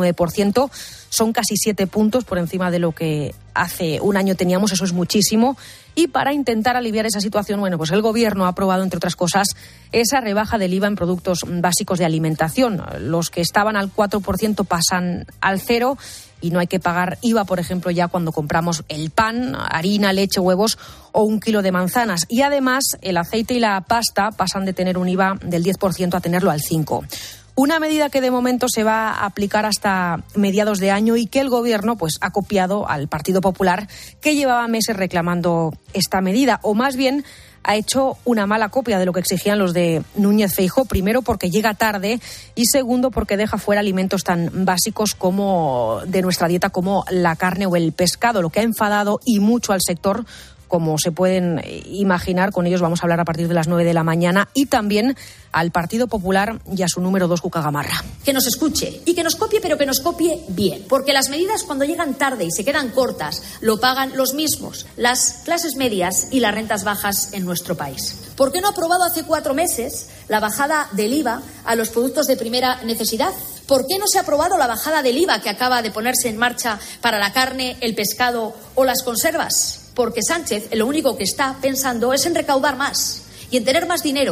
6,9%. Son casi 7 puntos por encima de lo que hace un año teníamos. Eso es muchísimo. Y para intentar aliviar esa situación, bueno, pues el Gobierno ha aprobado, entre otras cosas, esa rebaja del IVA en productos básicos de alimentación. Los que estaban al 4% pasan al 0%. Y no hay que pagar IVA, por ejemplo, ya cuando compramos el pan, harina, leche, huevos o 1 kilo de manzanas. Y además, el aceite y la pasta pasan de tener un IVA del 10% a tenerlo al 5%. Una medida que de momento se va a aplicar hasta mediados de año y que el Gobierno pues ha copiado al Partido Popular, que llevaba meses reclamando esta medida, o más bien ha hecho una mala copia de lo que exigían los de Núñez Feijóo, primero porque llega tarde y segundo porque deja fuera alimentos tan básicos como de nuestra dieta como la carne o el pescado, lo que ha enfadado y mucho al sector, como se pueden imaginar. Con ellos vamos a hablar a partir de las 9 de la mañana, y también al Partido Popular y a su número 2, Cuca Gamarra. Que nos escuche y que nos copie, pero que nos copie bien, porque las medidas, cuando llegan tarde y se quedan cortas, lo pagan los mismos, las clases medias y las rentas bajas en nuestro país. ¿Por qué no ha aprobado hace 4 meses la bajada del IVA a los productos de primera necesidad? ¿Por qué no se ha aprobado la bajada del IVA que acaba de ponerse en marcha para la carne, el pescado o las conservas? Porque Sánchez lo único que está pensando es en recaudar más y en tener más dinero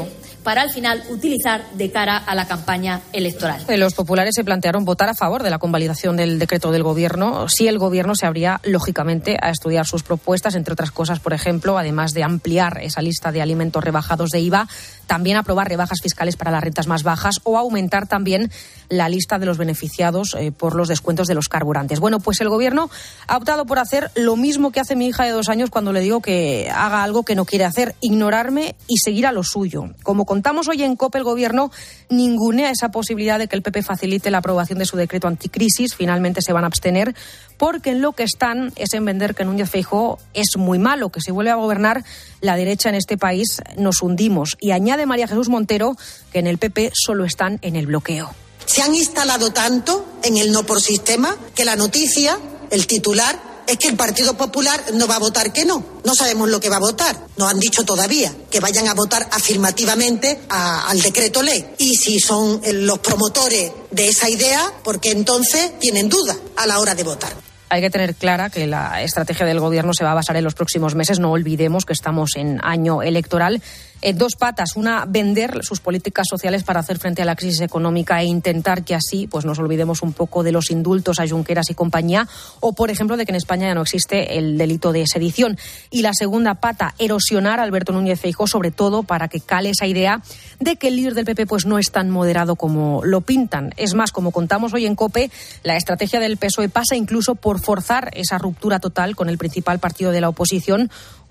para al final utilizar de cara a la campaña electoral. Los populares se plantearon votar a favor de la convalidación del decreto del Gobierno si el Gobierno se abría, lógicamente, a estudiar sus propuestas, entre otras cosas, por ejemplo, además de ampliar esa lista de alimentos rebajados de IVA, también aprobar rebajas fiscales para las rentas más bajas o aumentar también la lista de los beneficiados por los descuentos de los carburantes. Bueno, pues el Gobierno ha optado por hacer lo mismo que hace mi hija de 2 años cuando le digo que haga algo que no quiere hacer, ignorarme y seguir a lo suyo. Como contamos hoy en COPE, el Gobierno ningunea esa posibilidad de que el PP facilite la aprobación de su decreto anticrisis. Finalmente se van a abstener porque en lo que están es en vender que Núñez Feijóo es muy malo, que si vuelve a gobernar la derecha en este país nos hundimos. Y añade María Jesús Montero que en el PP solo están en el bloqueo. Se han instalado tanto en el no por sistema que la noticia, el titular, es que el Partido Popular no va a votar que no. No sabemos lo que va a votar. No han dicho todavía que vayan a votar afirmativamente al decreto ley. Y si son los promotores de esa idea, porque entonces tienen dudas a la hora de votar. Hay que tener clara que la estrategia del Gobierno se va a basar en los próximos meses. No olvidemos que estamos en año electoral. 2 patas. Una, vender sus políticas sociales para hacer frente a la crisis económica e intentar que así pues nos olvidemos un poco de los indultos a Junqueras y compañía o, por ejemplo, de que en España ya no existe el delito de sedición. Y la segunda pata, erosionar a Alberto Núñez Feijóo, sobre todo para que cale esa idea de que el líder del PP pues no es tan moderado como lo pintan. Es más, como contamos hoy en COPE, la estrategia del PSOE pasa incluso por forzar esa ruptura total con el principal partido de la oposición,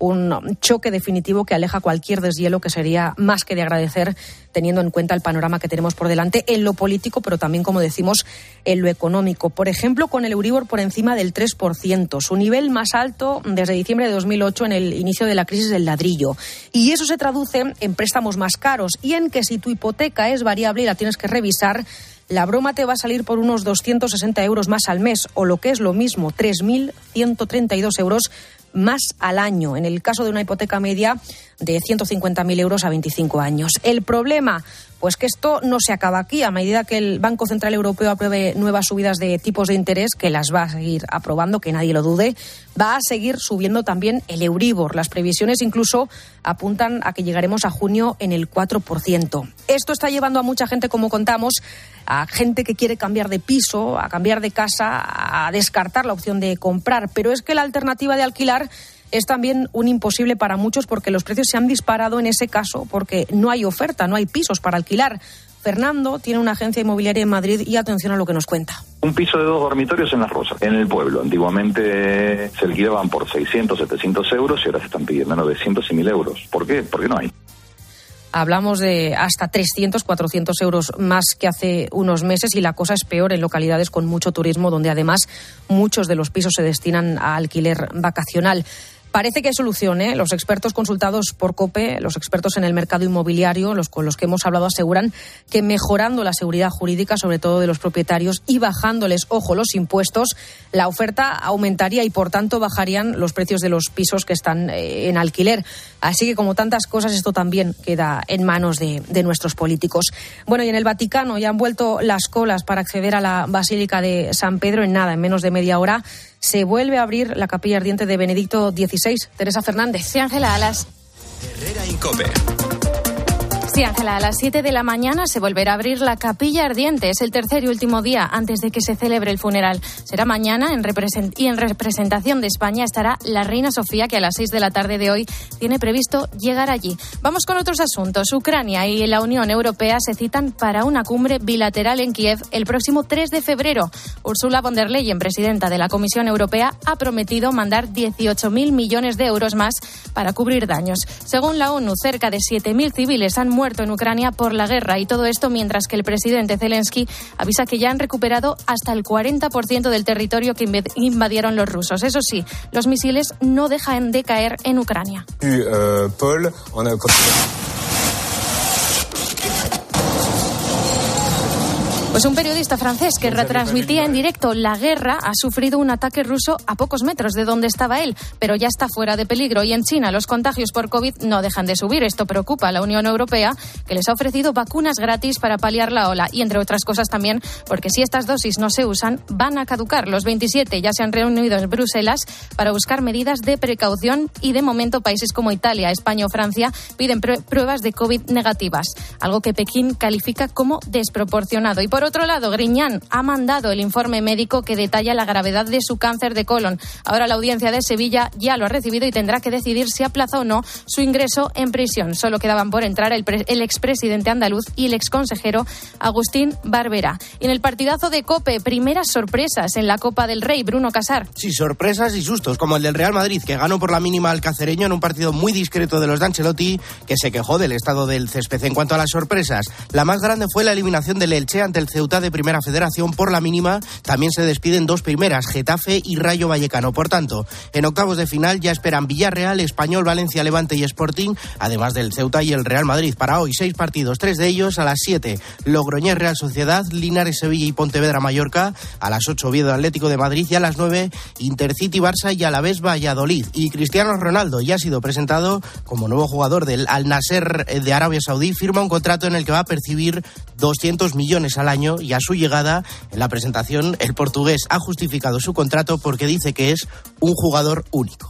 un choque definitivo que aleja cualquier deshielo que sería más que de agradecer teniendo en cuenta el panorama que tenemos por delante en lo político, pero también, como decimos, en lo económico. Por ejemplo, con el Euribor por encima del 3%, su nivel más alto desde diciembre de 2008 en el inicio de la crisis del ladrillo. Y eso se traduce en préstamos más caros y en que si tu hipoteca es variable y la tienes que revisar, la broma te va a salir por unos 260 euros más al mes, o lo que es lo mismo, 3.132 euros más al año, en el caso de una hipoteca media de 150.000 euros a 25 años. El problema, pues que esto no se acaba aquí. A medida que el Banco Central Europeo apruebe nuevas subidas de tipos de interés, que las va a seguir aprobando, que nadie lo dude, va a seguir subiendo también el Euribor. Las previsiones incluso apuntan a que llegaremos a junio en el 4%. Esto está llevando a mucha gente, como contamos, a gente que quiere cambiar de piso, a cambiar de casa, a descartar la opción de comprar. Pero es que la alternativa de alquilar es también un imposible para muchos porque los precios se han disparado en ese caso porque no hay oferta, no hay pisos para alquilar. Fernando tiene una agencia inmobiliaria en Madrid y atención a lo que nos cuenta. Un piso de 2 dormitorios en Las Rosas, en el pueblo. Antiguamente se alquilaban por 600, 700 euros y ahora se están pidiendo 900 y 1.000 euros. ¿Por qué? Porque no hay. Hablamos de hasta 300, 400 euros más que hace unos meses y la cosa es peor en localidades con mucho turismo, donde además muchos de los pisos se destinan a alquiler vacacional. Parece que hay solución, ¿eh? Los expertos consultados por COPE, los expertos en el mercado inmobiliario, los con los que hemos hablado, aseguran que mejorando la seguridad jurídica, sobre todo de los propietarios, y bajándoles, ojo, los impuestos, la oferta aumentaría y, por tanto, bajarían los precios de los pisos que están en alquiler. Así que, como tantas cosas, esto también queda en manos de nuestros políticos. Bueno, y en el Vaticano ya han vuelto las colas para acceder a la Basílica de San Pedro. En menos de media hora, se vuelve a abrir la capilla ardiente de Benedicto XVI. Teresa Fernández. Sí, Ángela, a las 7 de la mañana se volverá a abrir la capilla ardiente. Es el tercer y último día antes de que se celebre el funeral. Será mañana y en representación de España estará la reina Sofía, que a las 6 de la tarde de hoy tiene previsto llegar allí. Vamos con otros asuntos. Ucrania y la Unión Europea se citan para una cumbre bilateral en Kiev el próximo 3 de febrero. Ursula von der Leyen, presidenta de la Comisión Europea, ha prometido mandar 18.000 millones de euros más para cubrir daños. Según la ONU, cerca de 7.000 civiles han muerto en Ucrania por la guerra, y todo esto mientras que el presidente Zelensky avisa que ya han recuperado hasta el 40% del territorio que invadieron los rusos. Eso sí, los misiles no dejan de caer en Ucrania. Paul, Pues un periodista francés que retransmitía en directo la guerra ha sufrido un ataque ruso a pocos metros de donde estaba él, pero ya está fuera de peligro. Y en China los contagios por COVID no dejan de subir. Esto preocupa a la Unión Europea, que les ha ofrecido vacunas gratis para paliar la ola. Y entre otras cosas también porque si estas dosis no se usan, van a caducar. Los 27 ya se han reunido en Bruselas para buscar medidas de precaución y de momento países como Italia, España o Francia piden pruebas de COVID negativas, algo que Pekín califica como desproporcionado. Y por otro lado, Griñán ha mandado el informe médico que detalla la gravedad de su cáncer de colon. Ahora la audiencia de Sevilla ya lo ha recibido y tendrá que decidir si aplaza o no su ingreso en prisión. Solo quedaban por entrar el expresidente andaluz y el exconsejero Agustín Barbera. Y en el partidazo de COPE, primeras sorpresas en la Copa del Rey. Bruno Casar. Sí, sorpresas y sustos, como el del Real Madrid, que ganó por la mínima al Cacereño en un partido muy discreto de los de Ancelotti, que se quejó del estado del césped. En cuanto a las sorpresas, la más grande fue la eliminación del Elche ante el Ceuta de Primera Federación por la mínima. También se despiden dos primeras, Getafe y Rayo Vallecano. Por tanto, en octavos de final ya esperan Villarreal, Español, Valencia, Levante y Sporting, además del Ceuta y el Real Madrid. Para hoy, 6 partidos, 3 de ellos a las 7, Logroñés Real Sociedad, Linares Sevilla y Pontevedra Mallorca, a las 8 Oviedo Atlético de Madrid y a las 9 Intercity Barça y Alavés Valladolid. Y Cristiano Ronaldo ya ha sido presentado como nuevo jugador del Al Nasser de Arabia Saudí. Firma un contrato en el que va a percibir 200 millones al año y a su llegada, en la presentación, el portugués ha justificado su contrato porque dice que es un jugador único.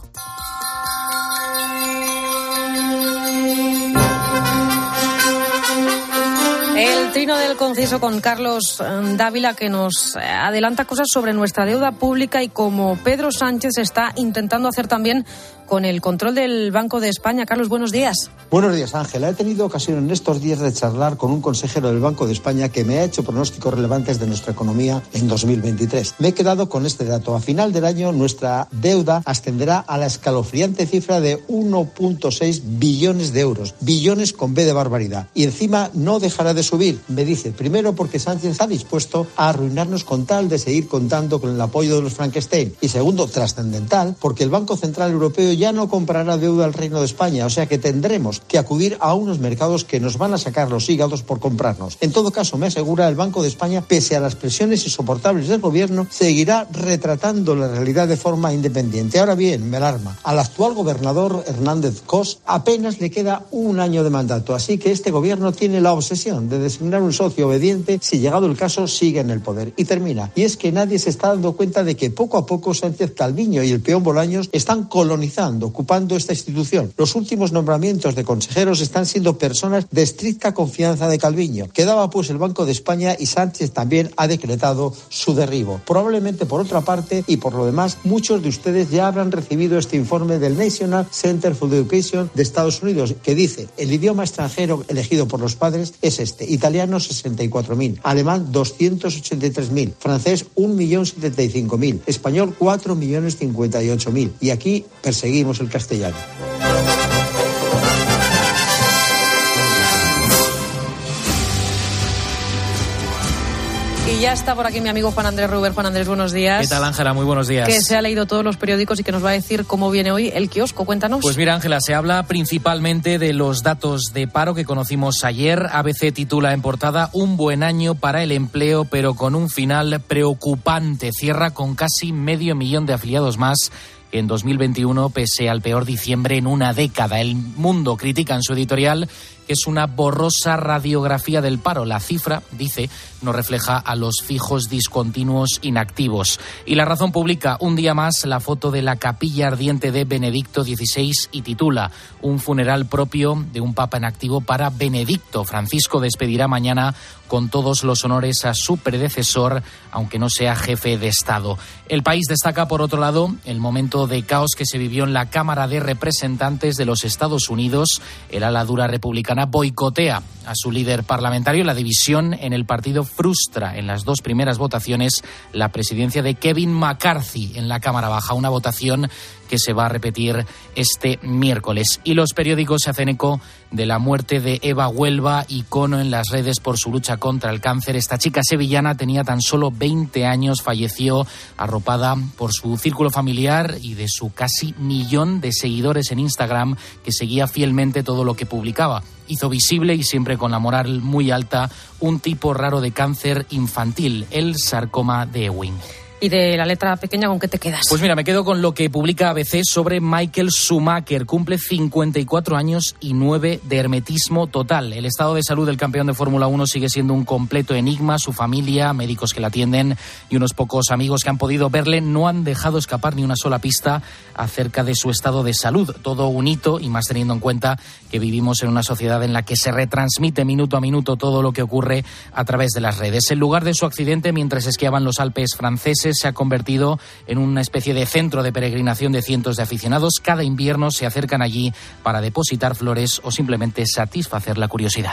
El trino del conciso con Carlos Dávila, que nos adelanta cosas sobre nuestra deuda pública y como Pedro Sánchez está intentando hacer también con el control del Banco de España. Carlos, buenos días. Buenos días, Ángela. He tenido ocasión en estos días de charlar con un consejero del Banco de España que me ha hecho pronósticos relevantes de nuestra economía en 2023. Me he quedado con este dato. A final del año, nuestra deuda ascenderá a la escalofriante cifra de 1,6 billones de euros. Billones con B de barbaridad. Y encima no dejará de subir. Me dice, primero porque Sánchez está dispuesto a arruinarnos con tal de seguir contando con el apoyo de los Frankenstein. Y segundo, trascendental, porque el Banco Central Europeo ya no comprará deuda al Reino de España, o sea que tendremos que acudir a unos mercados que nos van a sacar los hígados por comprarnos. En todo caso, me asegura, el Banco de España, pese a las presiones insoportables del gobierno, seguirá retratando la realidad de forma independiente. Ahora bien, me alarma. Al actual gobernador Hernández Cos apenas le queda un año de mandato, así que este gobierno tiene la obsesión de designar un socio obediente si, llegado el caso, sigue en el poder. Y termina. Y es que nadie se está dando cuenta de que poco a poco Sánchez Calviño y el peón Bolaños están colonizando, ocupando esta institución. Los últimos nombramientos de consejeros están siendo personas de estricta confianza de Calviño. Quedaba pues el Banco de España y Sánchez también ha decretado su derribo. Probablemente, por otra parte, y por lo demás, muchos de ustedes ya habrán recibido este informe del National Center for Education de Estados Unidos, que dice: el idioma extranjero elegido por los padres es este: italiano 64.000, alemán 283.000, francés 1.075.000, español 4.058.000. Y aquí perseguimos el castellano. Y ya está por aquí mi amigo Juan Andrés Ruber. Juan Andrés, buenos días. ¿Qué tal, Ángela? Muy buenos días. Que se ha leído todos los periódicos y que nos va a decir cómo viene hoy el kiosco. Cuéntanos. Pues mira, Ángela, se habla principalmente de los datos de paro que conocimos ayer. ABC titula en portada: un buen año para el empleo, pero con un final preocupante. Cierra con casi 500.000 de afiliados más en 2021, pese al peor diciembre en una década. El Mundo critica en su editorial que es una borrosa radiografía del paro. La cifra, dice, no refleja a los fijos discontinuos inactivos. Y La Razón publica un día más la foto de la capilla ardiente de Benedicto XVI y titula: un funeral propio de un papa en activo para Benedicto. Francisco despedirá mañana con todos los honores a su predecesor, aunque no sea jefe de Estado. El País destaca, por otro lado, el momento de caos que se vivió en la Cámara de Representantes de los Estados Unidos. El ala dura republicana boicotea a su líder parlamentario. La división en el partido frustra en las dos primeras votaciones la presidencia de Kevin McCarthy en la Cámara Baja, una votación que se va a repetir este miércoles. Y los periódicos se hacen eco de la muerte de Eva Huelva, icono en las redes por su lucha contra el cáncer. Esta chica sevillana tenía tan solo 20 años, falleció arropada por su círculo familiar y de su casi 1 millón de seguidores en Instagram, que seguía fielmente todo lo que publicaba. hizo visible y siempre con la moral muy alta un tipo raro de cáncer infantil, el sarcoma de Ewing. Y de la letra pequeña, ¿con qué te quedas? Pues mira, me quedo con lo que publica ABC sobre Michael Schumacher. Cumple 54 años y 9 de hermetismo total. El estado de salud del campeón de Fórmula 1 sigue siendo un completo enigma. Su familia, médicos que la atienden y unos pocos amigos que han podido verle no han dejado escapar ni una sola pista acerca de su estado de salud. Todo un hito, y más teniendo en cuenta que vivimos en una sociedad en la que se retransmite minuto a minuto todo lo que ocurre a través de las redes. El lugar de su accidente, mientras esquiaban los Alpes franceses, se ha convertido en una especie de centro de peregrinación de cientos de aficionados. Cada invierno se acercan allí para depositar flores o simplemente satisfacer la curiosidad.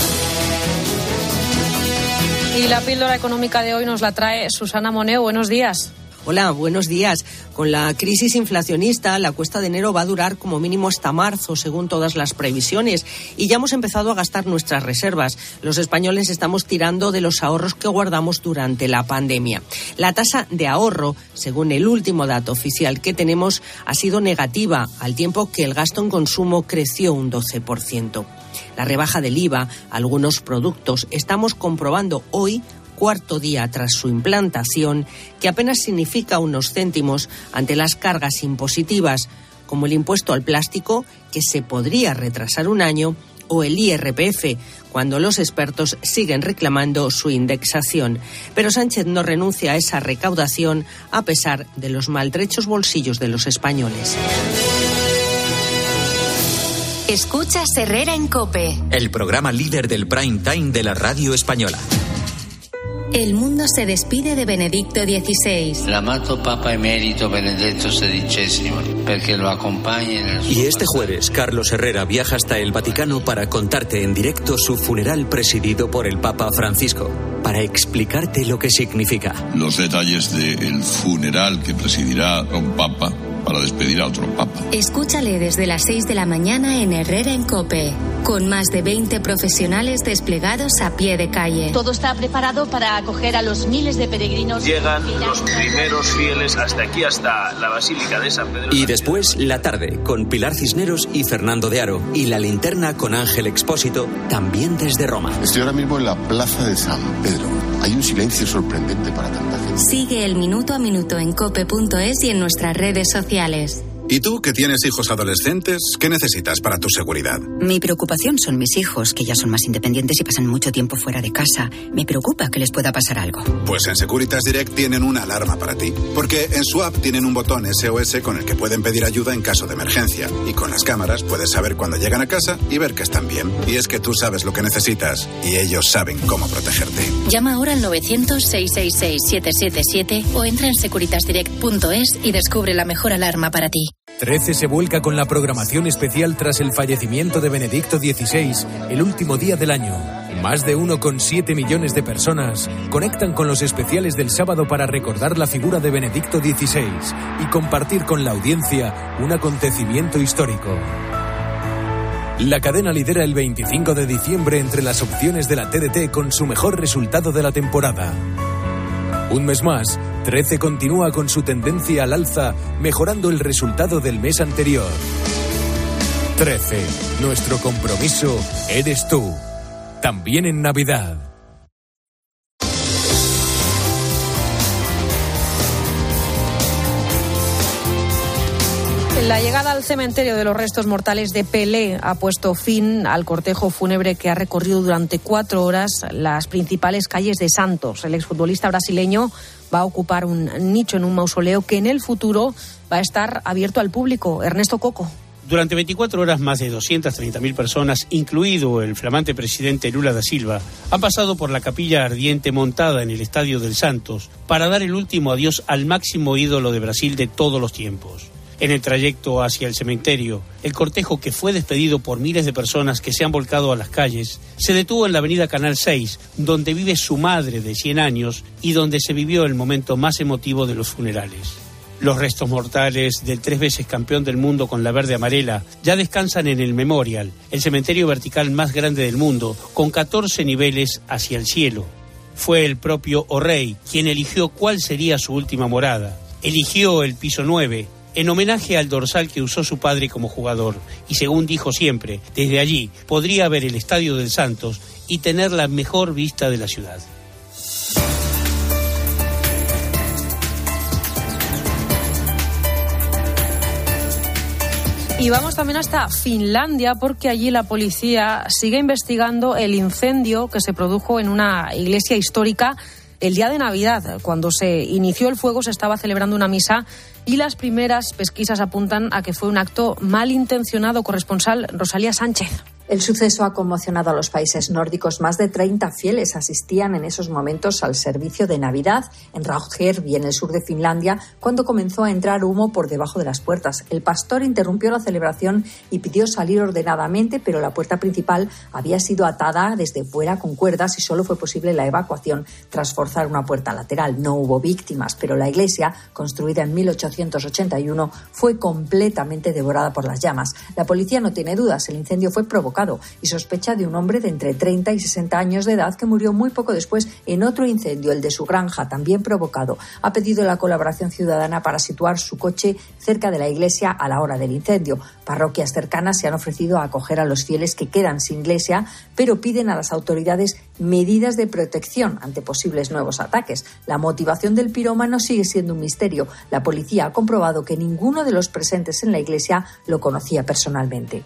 Y la píldora económica de hoy nos la trae Susana Moneo. Buenos días. Hola, buenos días. Con la crisis inflacionista, la cuesta de enero va a durar como mínimo hasta marzo, según todas las previsiones. Y ya hemos empezado a gastar nuestras reservas. Los españoles estamos tirando de los ahorros que guardamos durante la pandemia. La tasa de ahorro, según el último dato oficial que tenemos, ha sido negativa, al tiempo que el gasto en consumo creció un 12%. La rebaja del IVA, algunos productos, estamos comprobando hoy, cuarto día tras su implantación, que apenas significa unos céntimos ante las cargas impositivas, como el impuesto al plástico, que se podría retrasar un año, o el IRPF, cuando los expertos siguen reclamando su indexación. Pero Sánchez no renuncia a esa recaudación a pesar de los maltrechos bolsillos de los españoles. Escuchas Herrera en COPE, el programa líder del prime time de la radio española. El mundo se despide de Benedicto XVI. L'amato Papa Emerito Benedetto XVI, porque lo acompaña en el... Y este jueves, Carlos Herrera viaja hasta el Vaticano para contarte en directo su funeral presidido por el Papa Francisco, para explicarte lo que significa. Los detalles del funeral que presidirá un Papa para despedir a otro Papa. Escúchale desde las 6 de la mañana en Herrera en COPE, con más de 20 profesionales desplegados a pie de calle. Todo está preparado para acoger a los miles de peregrinos. Llegan los primeros fieles hasta aquí, hasta la Basílica de San Pedro. Y después, la tarde, con Pilar Cisneros y Fernando de Aro. Y la linterna con Ángel Expósito, también desde Roma. Estoy ahora mismo en la Plaza de San Pedro. Hay un silencio sorprendente para tanta gente. Sigue el minuto a minuto en cope.es y en nuestras redes sociales. ¿Y tú, que tienes hijos adolescentes, qué necesitas para tu seguridad? Mi preocupación son mis hijos, que ya son más independientes y pasan mucho tiempo fuera de casa. Me preocupa que les pueda pasar algo. Pues en Securitas Direct tienen una alarma para ti. Porque en su app tienen un botón SOS con el que pueden pedir ayuda en caso de emergencia. Y con las cámaras puedes saber cuando llegan a casa y ver que están bien. Y es que tú sabes lo que necesitas y ellos saben cómo protegerte. Llama ahora al 900-666-777 o entra en securitasdirect.es y descubre la mejor alarma para ti. 13 se vuelca con la programación especial tras el fallecimiento de Benedicto XVI, el último día del año. Más de 1,7 millones de personas conectan con los especiales del sábado para recordar la figura de Benedicto XVI y compartir con la audiencia un acontecimiento histórico. La cadena lidera el 25 de diciembre entre las opciones de la TDT con su mejor resultado de la temporada. Un mes más, 13 continúa con su tendencia al alza, mejorando el resultado del mes anterior. 13. Nuestro compromiso eres tú. También en Navidad. La llegada al cementerio de los restos mortales de Pelé ha puesto fin al cortejo fúnebre que ha recorrido durante 4 horas las principales calles de Santos. El exfutbolista brasileño va a ocupar un nicho en un mausoleo que en el futuro va a estar abierto al público. Ernesto Coco. Durante 24 horas, más de 230.000 personas, incluido el flamante presidente Lula da Silva, han pasado por la capilla ardiente montada en el Estadio del Santos para dar el último adiós al máximo ídolo de Brasil de todos los tiempos. En el trayecto hacia el cementerio, el cortejo, que fue despedido por miles de personas que se han volcado a las calles, se detuvo en la avenida Canal 6, donde vive su madre de 100 años y donde se vivió el momento más emotivo de los funerales. Los restos mortales del 3 veces campeón del mundo con la verde amarela ya descansan en el Memorial, el cementerio vertical más grande del mundo, con 14 niveles hacia el cielo. Fue el propio O'Reilly quien eligió cuál sería su última morada. Eligió el piso 9, en homenaje al dorsal que usó su padre como jugador. Y según dijo siempre, desde allí podría ver el Estadio del Santos y tener la mejor vista de la ciudad. Y vamos también hasta Finlandia, porque allí la policía sigue investigando el incendio que se produjo en una iglesia histórica el día de Navidad. Cuando se inició el fuego se estaba celebrando una misa y las primeras pesquisas apuntan a que fue un acto malintencionado. Corresponsal Rosalía Sánchez. El suceso ha conmocionado a los países nórdicos. Más de 30 fieles asistían en esos momentos al servicio de Navidad en Rautjärvi, en el sur de Finlandia, cuando comenzó a entrar humo por debajo de las puertas. El pastor interrumpió la celebración y pidió salir ordenadamente, pero la puerta principal había sido atada desde fuera con cuerdas y solo fue posible la evacuación tras forzar una puerta lateral. No hubo víctimas, pero la iglesia, construida en 1881, fue completamente devorada por las llamas. La policía no tiene dudas, el incendio fue provocado y sospecha de un hombre de entre 30 y 60 años de edad que murió muy poco después en otro incendio, el de su granja, también provocado. Ha pedido la colaboración ciudadana para situar su coche cerca de la iglesia a la hora del incendio. Parroquias cercanas se han ofrecido a acoger a los fieles que quedan sin iglesia, pero piden a las autoridades medidas de protección ante posibles nuevos ataques. La motivación del pirómano sigue siendo un misterio. La policía ha comprobado que ninguno de los presentes en la iglesia lo conocía personalmente.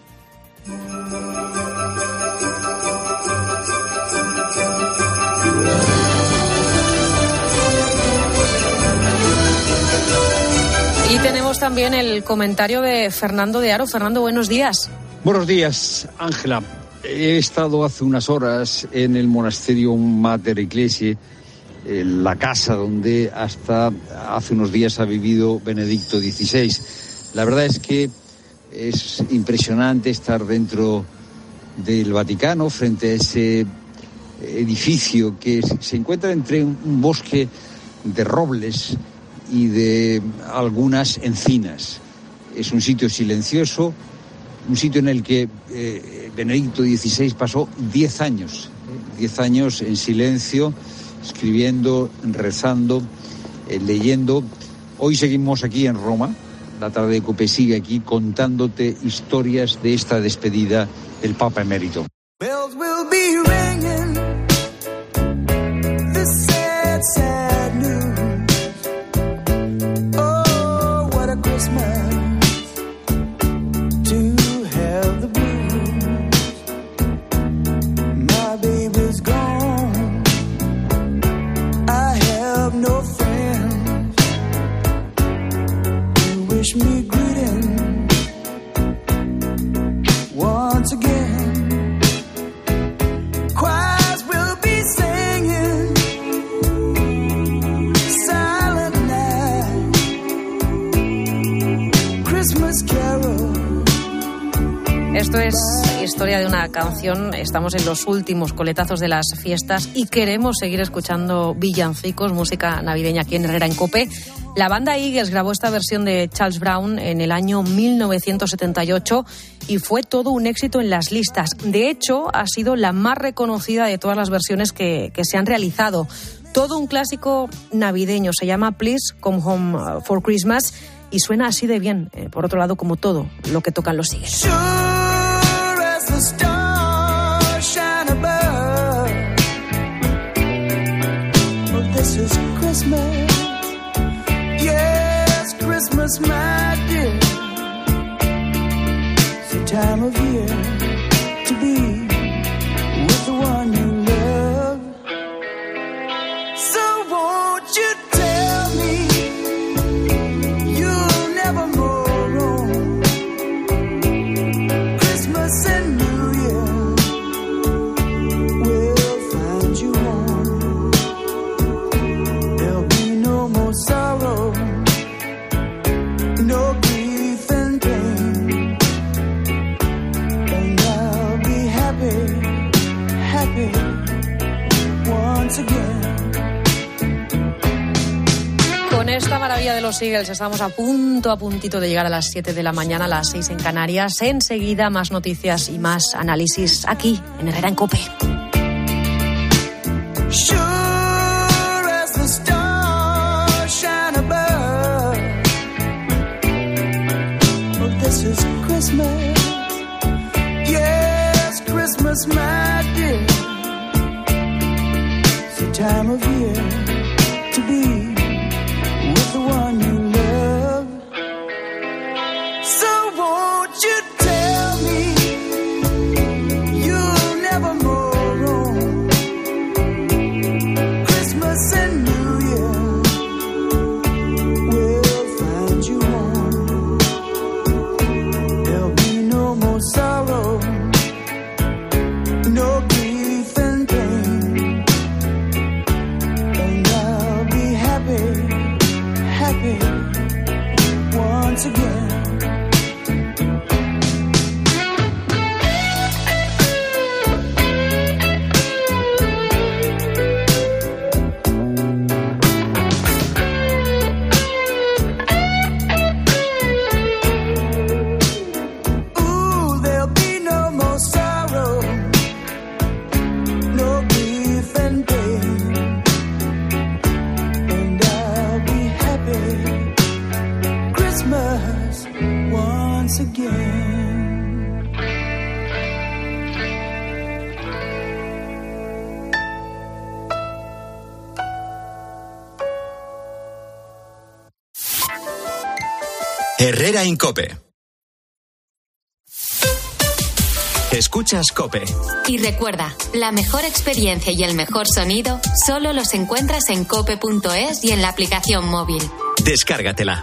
Y tenemos también el comentario de Fernando de Aro. Fernando, buenos días. Buenos días, Ángela. He estado hace unas horas en el monasterio Mater Ecclesiae, la casa donde hasta hace unos días ha vivido Benedicto XVI. La verdad es que es impresionante estar dentro del Vaticano, frente a ese edificio que se encuentra entre un bosque de robles y de algunas encinas. Es un sitio silencioso, un sitio en el que Benedicto XVI pasó 10 años en silencio, escribiendo, rezando, leyendo. Hoy seguimos aquí en Roma. La tarde de COPE sigue aquí contándote historias de esta despedida del Papa emérito. Bells will be ringing, this sad, sad news. Oh, what a Christmas to have the blues. My baby's gone, I have no friends to wish me greeting once again. Esto es historia de una canción. Estamos en los últimos coletazos de las fiestas y queremos seguir escuchando villancicos, música navideña aquí en Herrera en COPE. La banda Eagles grabó esta versión de Charles Brown en el año 1978 y fue todo un éxito en las listas. De hecho, ha sido la más reconocida de todas las versiones que se han realizado. Todo un clásico navideño. Se llama Please Come Home for Christmas y suena así de bien. Por otro lado, como todo lo que tocan los Eagles. The stars shine above. Well, this is Christmas. Yes, Christmas, my dear. It's the time of year to be with the one you love. So won't you tell me you'll never go wrong? Christmas and con esta maravilla de los Eagles estamos a puntito de llegar a las 7 de la mañana, a las 6 en Canarias. Enseguida más noticias y más análisis aquí en Herrera en COPE. Christmas. Yes, Christmas, my dear. It's the time of year to be with the one you love. So won't you tell me you'll never more roam Christmas and New Year will find you home. There'll be no more sorrow, no grief and pain, and I'll be happy, happy once again. Ooh, there'll be no more sorrow, no grief and pain, and I'll be happy Christmas once again. Herrera Incope. Escuchas COPE. Y recuerda, la mejor experiencia y el mejor sonido solo los encuentras en cope.es y en la aplicación móvil. Descárgatela.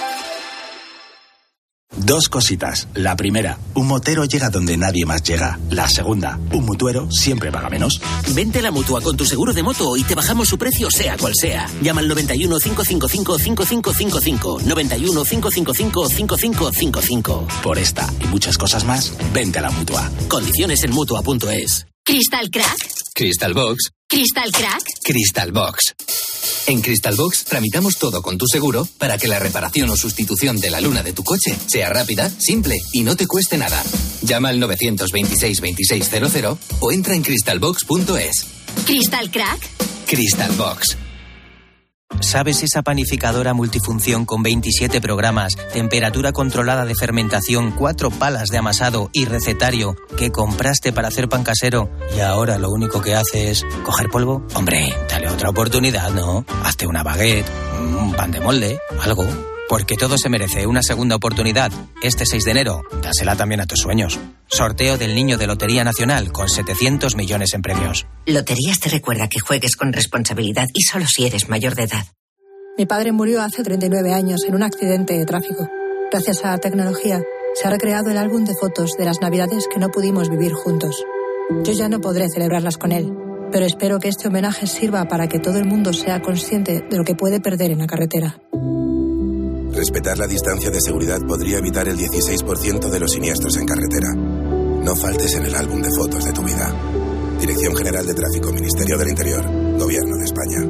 Dos cositas. La primera, un motero llega donde nadie más llega. La segunda, un mutuero siempre paga menos. Vente a la Mutua con tu seguro de moto y te bajamos su precio sea cual sea. Llama al 91 555 5555. 91 555 5555. Por esta y muchas cosas más, vente a la Mutua. Condiciones en Mutua.es. ¿Crystal Crack? Crystal Box. ¿Crystal Crack? Crystal Box. En Crystal Box tramitamos todo con tu seguro para que la reparación o sustitución de la luna de tu coche sea rápida, simple y no te cueste nada. Llama al 926 2600 o entra en crystalbox.es. ¿Crystal Crack? Crystal Box. ¿Sabes esa panificadora multifunción con 27 programas, temperatura controlada de fermentación, 4 palas de amasado y recetario que compraste para hacer pan casero y ahora lo único que hace es coger polvo? Hombre, dale otra oportunidad, ¿no? Hazte una baguette, un pan de molde, algo. Porque todo se merece una segunda oportunidad. Este 6 de enero, dásela también a tus sueños. Sorteo del Niño de Lotería Nacional con 700 millones en premios. Loterías te recuerda que juegues con responsabilidad y solo si eres mayor de edad. Mi padre murió hace 39 años en un accidente de tráfico. Gracias a la tecnología, se ha recreado el álbum de fotos de las navidades que no pudimos vivir juntos. Yo ya no podré celebrarlas con él, pero espero que este homenaje sirva para que todo el mundo sea consciente de lo que puede perder en la carretera. Respetar la distancia de seguridad podría evitar el 16% de los siniestros en carretera. No faltes en el álbum de fotos de tu vida. Dirección General de Tráfico, Ministerio del Interior, Gobierno de España.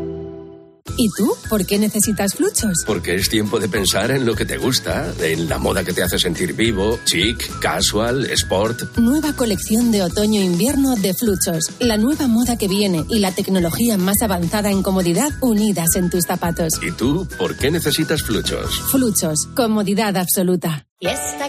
¿Y tú? ¿Por qué necesitas Fluchos? Porque es tiempo de pensar en lo que te gusta, en la moda que te hace sentir vivo, chic, casual, sport. Nueva colección de otoño-invierno de Fluchos. La nueva moda que viene y la tecnología más avanzada en comodidad unidas en tus zapatos. ¿Y tú? ¿Por qué necesitas Fluchos? Fluchos. Comodidad absoluta. Y está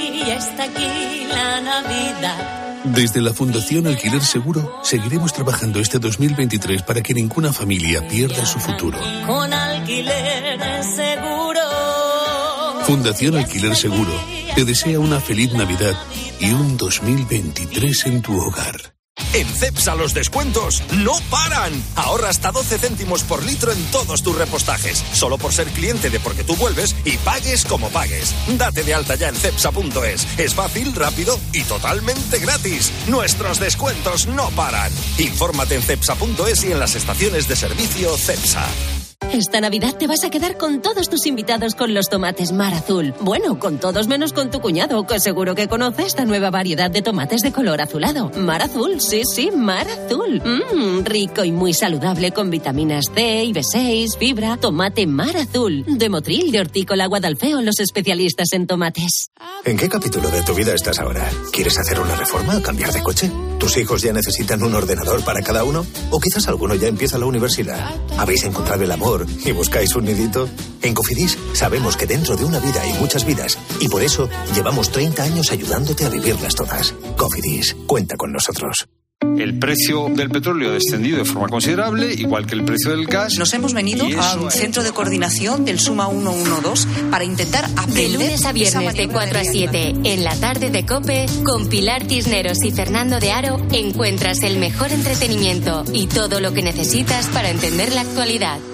aquí la Navidad. Desde la Fundación Alquiler Seguro seguiremos trabajando este 2023 para que ninguna familia pierda su futuro. Con Alquiler Seguro. Fundación Alquiler Seguro te desea una feliz Navidad y un 2023 en tu hogar. En Cepsa los descuentos no paran. Ahorra hasta 12 céntimos por litro en todos tus repostajes. Solo por ser cliente de Porque Tú Vuelves y pagues como pagues. Date de alta ya en cepsa.es. Es fácil, rápido y totalmente gratis. Nuestros descuentos no paran. Infórmate en cepsa.es y en las estaciones de servicio Cepsa. Esta Navidad te vas a quedar con todos tus invitados con los tomates Mar Azul. Bueno, con todos menos con tu cuñado, que seguro que conoce esta nueva variedad de tomates de color azulado. Mar Azul, sí, Mar Azul. Rico y muy saludable con vitaminas C y B6, fibra. Tomate Mar Azul. De Motril, de Hortícola Guadalfeo, los especialistas en tomates. ¿En qué capítulo de tu vida estás ahora? ¿Quieres hacer una reforma o cambiar de coche? ¿Tus hijos ya necesitan un ordenador para cada uno? ¿O quizás alguno ya empieza la universidad? ¿Habéis encontrado el amor y buscáis un nidito? En Cofidis sabemos que dentro de una vida hay muchas vidas y por eso llevamos 30 años ayudándote a vivirlas todas. Cofidis, cuenta con nosotros. El precio del petróleo ha descendido de forma considerable, igual que el precio del gas. Nos hemos venido a un centro de coordinación del Suma 112 para intentar aprender. De lunes a viernes de 4 a 7, en la tarde de COPE, con Pilar Cisneros y Fernando de Aro, encuentras el mejor entretenimiento y todo lo que necesitas para entender la actualidad.